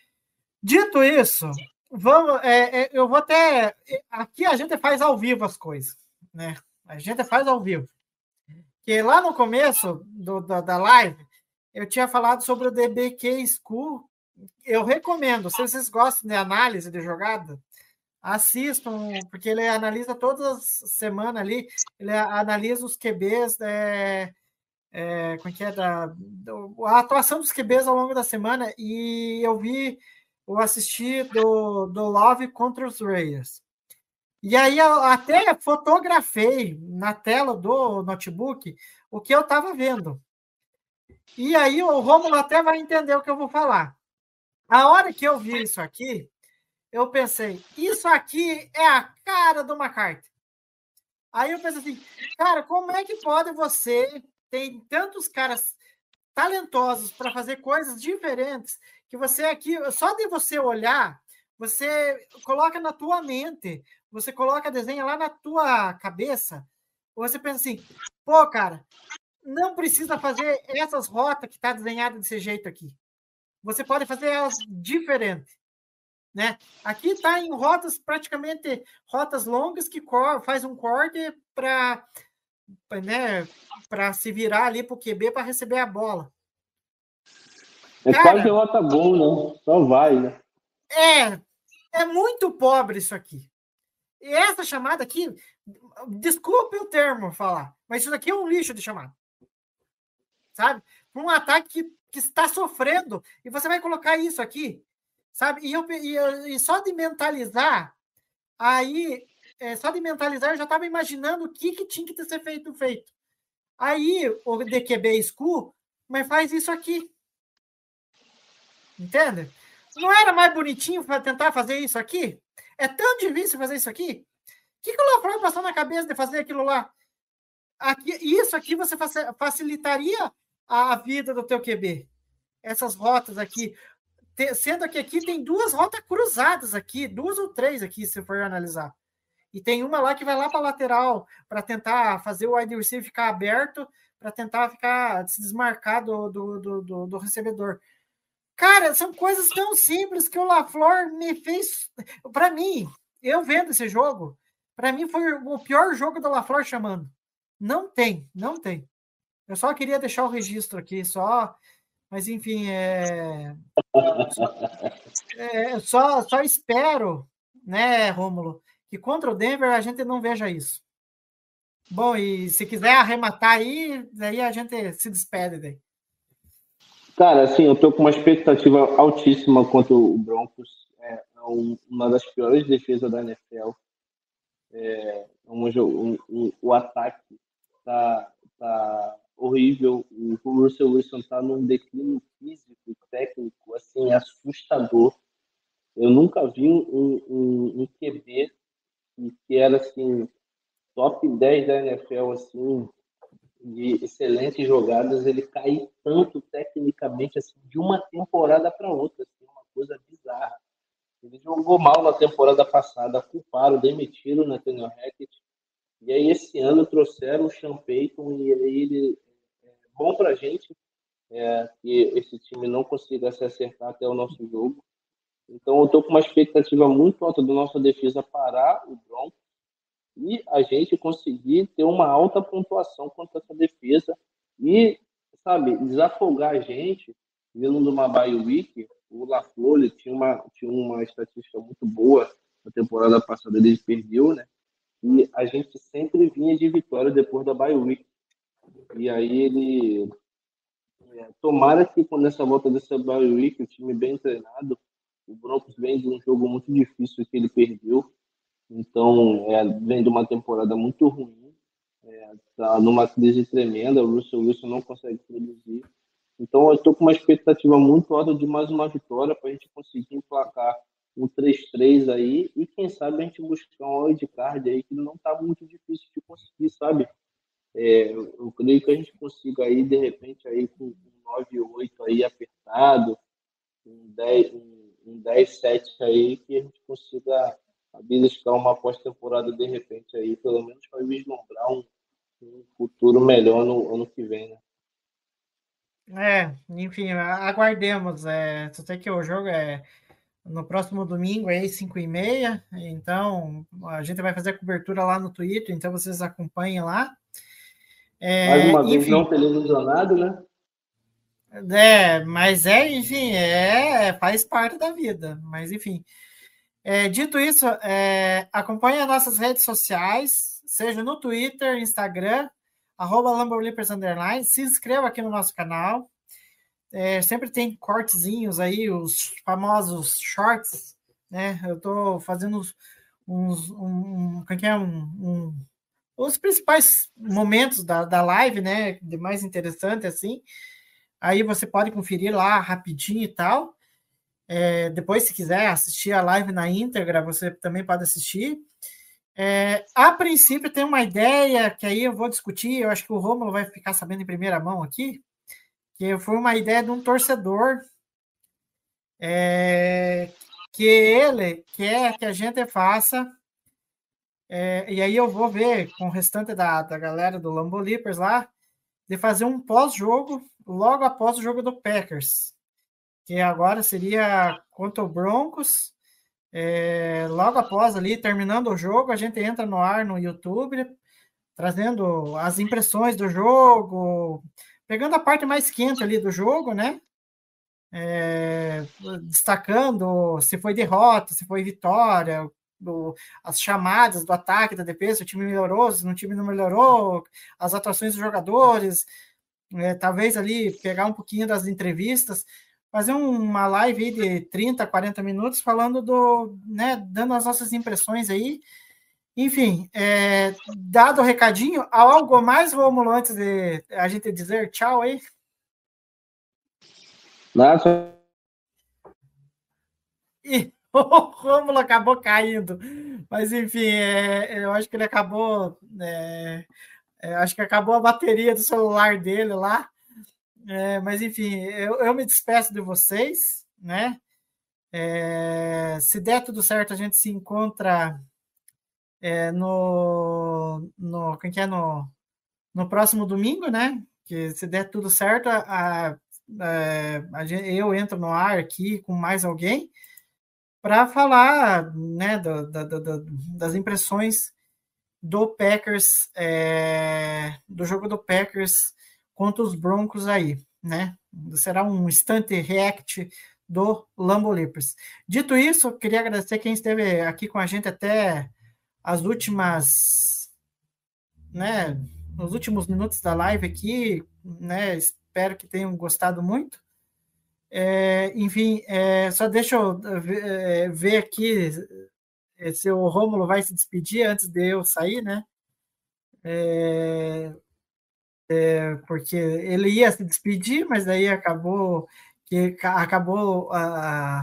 Dito isso, vamos, é, é, eu vou até... Aqui a gente faz ao vivo as coisas, né? A gente faz ao vivo. Porque lá no começo do, da, da live, eu tinha falado sobre o D B K School. Eu recomendo, se vocês gostam de análise de jogada, assistam, porque ele analisa todas as semanas ali, ele analisa os Q Bs, é, é, como é que é, da, do, a atuação dos Q Bs ao longo da semana, e eu vi, eu assisti do, do Love contra os Raiders. E aí eu até fotografei na tela do notebook o que eu estava vendo. E aí o Rômulo até vai entender o que eu vou falar. A hora que eu vi isso aqui, eu pensei, isso aqui é a cara do McCarthy. Aí eu pensei assim, cara, como é que pode você ter tantos caras talentosos para fazer coisas diferentes, que você aqui, só de você olhar, você coloca na tua mente, você coloca desenho lá na tua cabeça, você pensa assim, pô, cara, não precisa fazer essas rotas que está desenhada desse jeito aqui. Você pode fazer elas diferentes. Né? Aqui está em rotas, praticamente rotas longas, que cor, faz um corte para né, para se virar ali para o Q B para receber a bola. É Cara, quase rota gol, né? Só vai, né? É, é muito pobre isso aqui. E essa chamada aqui, desculpe o termo falar, mas isso daqui é um lixo de chamada. Sabe? Um ataque que, que está sofrendo, e você vai colocar isso aqui, sabe? E, eu, e, e só de mentalizar, aí, é, só de mentalizar, eu já estava imaginando o que, que tinha que ter ser feito, feito. Aí, o D Q B School, mas faz isso aqui. Entende? Não era mais bonitinho para tentar fazer isso aqui? É tão difícil fazer isso aqui? O que, que o LaFleur passou na cabeça de fazer aquilo lá? Aqui, isso aqui você facilitaria a vida do teu Q B. Essas rotas aqui. Sendo que aqui tem duas rotas cruzadas aqui, duas ou três aqui, se for analisar. E tem uma lá que vai lá para a lateral, para tentar fazer o wide receiver ficar aberto, para tentar ficar se desmarcar do, do, do, do, do recebedor. Cara, são coisas tão simples que o LaFleur me fez... Para mim, eu vendo esse jogo, para mim foi o pior jogo do LaFleur chamando. Não tem, não tem. Eu só queria deixar o registro aqui, só... Mas, enfim, é... é só, só espero, né, Rômulo, que contra o Denver a gente não veja isso. Bom, e se quiser arrematar aí, daí a gente se despede daí. Cara, assim, eu tô com uma expectativa altíssima contra o Broncos. É uma das piores defesas da N F L. É um, um, um, o ataque tá, tá horrível. O Russell Wilson tá num declínio físico e técnico, assim, assustador. Eu nunca vi um, um, um Q B que era, assim, top dez da N F L, assim, de excelentes jogadas, ele cai tanto tecnicamente, assim, de uma temporada para outra, assim, uma coisa bizarra. Ele jogou mal na temporada passada, culparam, demitiram o Nathaniel Hackett, e aí esse ano trouxeram o Sean Payton, e aí ele é bom pra gente é, que esse time não consiga se acertar até o nosso jogo. Então eu tô com uma expectativa muito alta da nossa defesa parar o Broncos e a gente conseguir ter uma alta pontuação contra essa defesa e, sabe, desafogar a gente, vindo de uma bye week. O LaFleur tinha uma, tinha uma estatística muito boa na temporada passada ele perdeu, né? E a gente sempre vinha de vitória depois da bye week. E aí ele... É, tomara que quando essa volta dessa bye week, o time bem treinado, o Broncos vem de um jogo muito difícil que ele perdeu. Então, é, vem de uma temporada muito ruim. É, tá numa crise tremenda, o Russell Wilson não consegue produzir. Então, eu estou com uma expectativa muito alta de mais uma vitória para a gente conseguir emplacar um três a três aí e, quem sabe, a gente buscar um wildcard aí que não está muito difícil de conseguir, sabe? É, eu, eu creio que a gente consiga aí, de repente, aí com um nove a oito aí apertado, um dez, um, um dez a sete aí, que a gente consiga beliscar uma pós-temporada de repente aí, pelo menos para vislumbrar um, um futuro melhor no ano que vem, né? É, enfim, aguardemos. É, só sei que o jogo é no próximo domingo, aí, cinco e meia. Então, a gente vai fazer a cobertura lá no Twitter, então vocês acompanhem lá. É, Mais uma vez, enfim, não televisionado, né? É, mas é, enfim, é, faz parte da vida. Mas, enfim. É, dito isso, é, acompanhe as nossas redes sociais, seja no Twitter, Instagram, arroba Lamborlippers Underline. Se inscreva aqui no nosso canal. É, sempre tem cortezinhos aí, os famosos shorts, né? Eu estou fazendo uns, uns um, como é que é? Um, um, os principais momentos da, da live, né? De mais interessante, assim. Aí você pode conferir lá rapidinho e tal. É, depois, se quiser assistir a live na íntegra, você também pode assistir. É, a princípio, tem uma ideia que aí eu vou discutir, eu acho que o Rômulo vai ficar sabendo em primeira mão aqui, que foi uma ideia de um torcedor, é, que ele quer que a gente faça, é, e aí eu vou ver com o restante da, da galera do Lamborlippers lá, de fazer um pós-jogo, logo após o jogo do Packers, que agora seria contra o Broncos. É, logo após ali, terminando o jogo, a gente entra no ar no YouTube, trazendo as impressões do jogo, pegando a parte mais quente ali do jogo, né? É, destacando se foi derrota, se foi vitória, do, as chamadas do ataque, da defesa, o time melhorou, se o time não melhorou, as atuações dos jogadores, é, talvez ali pegar um pouquinho das entrevistas, fazer uma live aí de trinta, quarenta minutos falando do, né, dando as nossas impressões aí. Enfim, é, dado o recadinho, há algo mais, Rômulo, antes de a gente dizer tchau aí? Nada. E o Rômulo acabou caindo. Mas, enfim, é, eu acho que ele acabou... É, é, acho que acabou a bateria do celular dele lá. É, mas, enfim, eu, eu me despeço de vocês, né? É, se der tudo certo, a gente se encontra é, no, no, que é? no, no próximo domingo, né? Que se der tudo certo, a, a, a, eu entro no ar aqui com mais alguém para falar, né, do, do, do, das impressões do Packers, é, do jogo do Packers contra os Broncos aí, né? Será um instant react do Lamborlippers. Dito isso, queria agradecer quem esteve aqui com a gente até as últimas, né, nos últimos minutos da live aqui, né? Espero que tenham gostado muito. É, enfim, é, só deixa eu ver, ver aqui se o Rômulo vai se despedir antes de eu sair, né? É, é, porque ele ia se despedir, mas daí acabou que acabou a,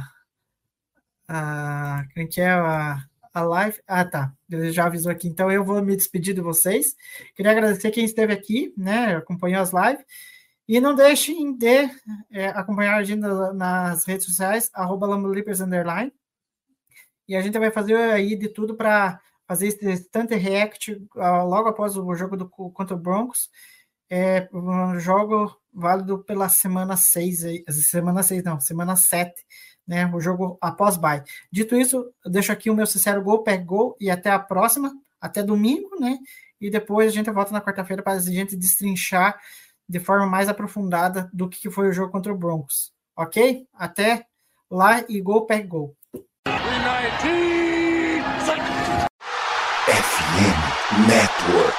a, que é a, a live. Ah, tá. Ele já avisou aqui. Então eu vou me despedir de vocês. Queria agradecer quem esteve aqui, né? Acompanhou as lives. E não deixem de é, acompanhar a gente nas redes sociais, arroba Lamborlippers Underline. E a gente vai fazer aí de tudo para fazer esse instant react uh, logo após o jogo do, contra o Broncos. É um jogo válido pela semana seis, semana seis não, semana sete, né? O jogo após bye. Dito isso, eu deixo aqui o meu sincero gol, peg gol e até a próxima, até domingo, né? E depois a gente volta na quarta-feira para a gente destrinchar de forma mais aprofundada do que foi o jogo contra o Broncos. Ok? Até lá e gol, peg gol. nineteen Network.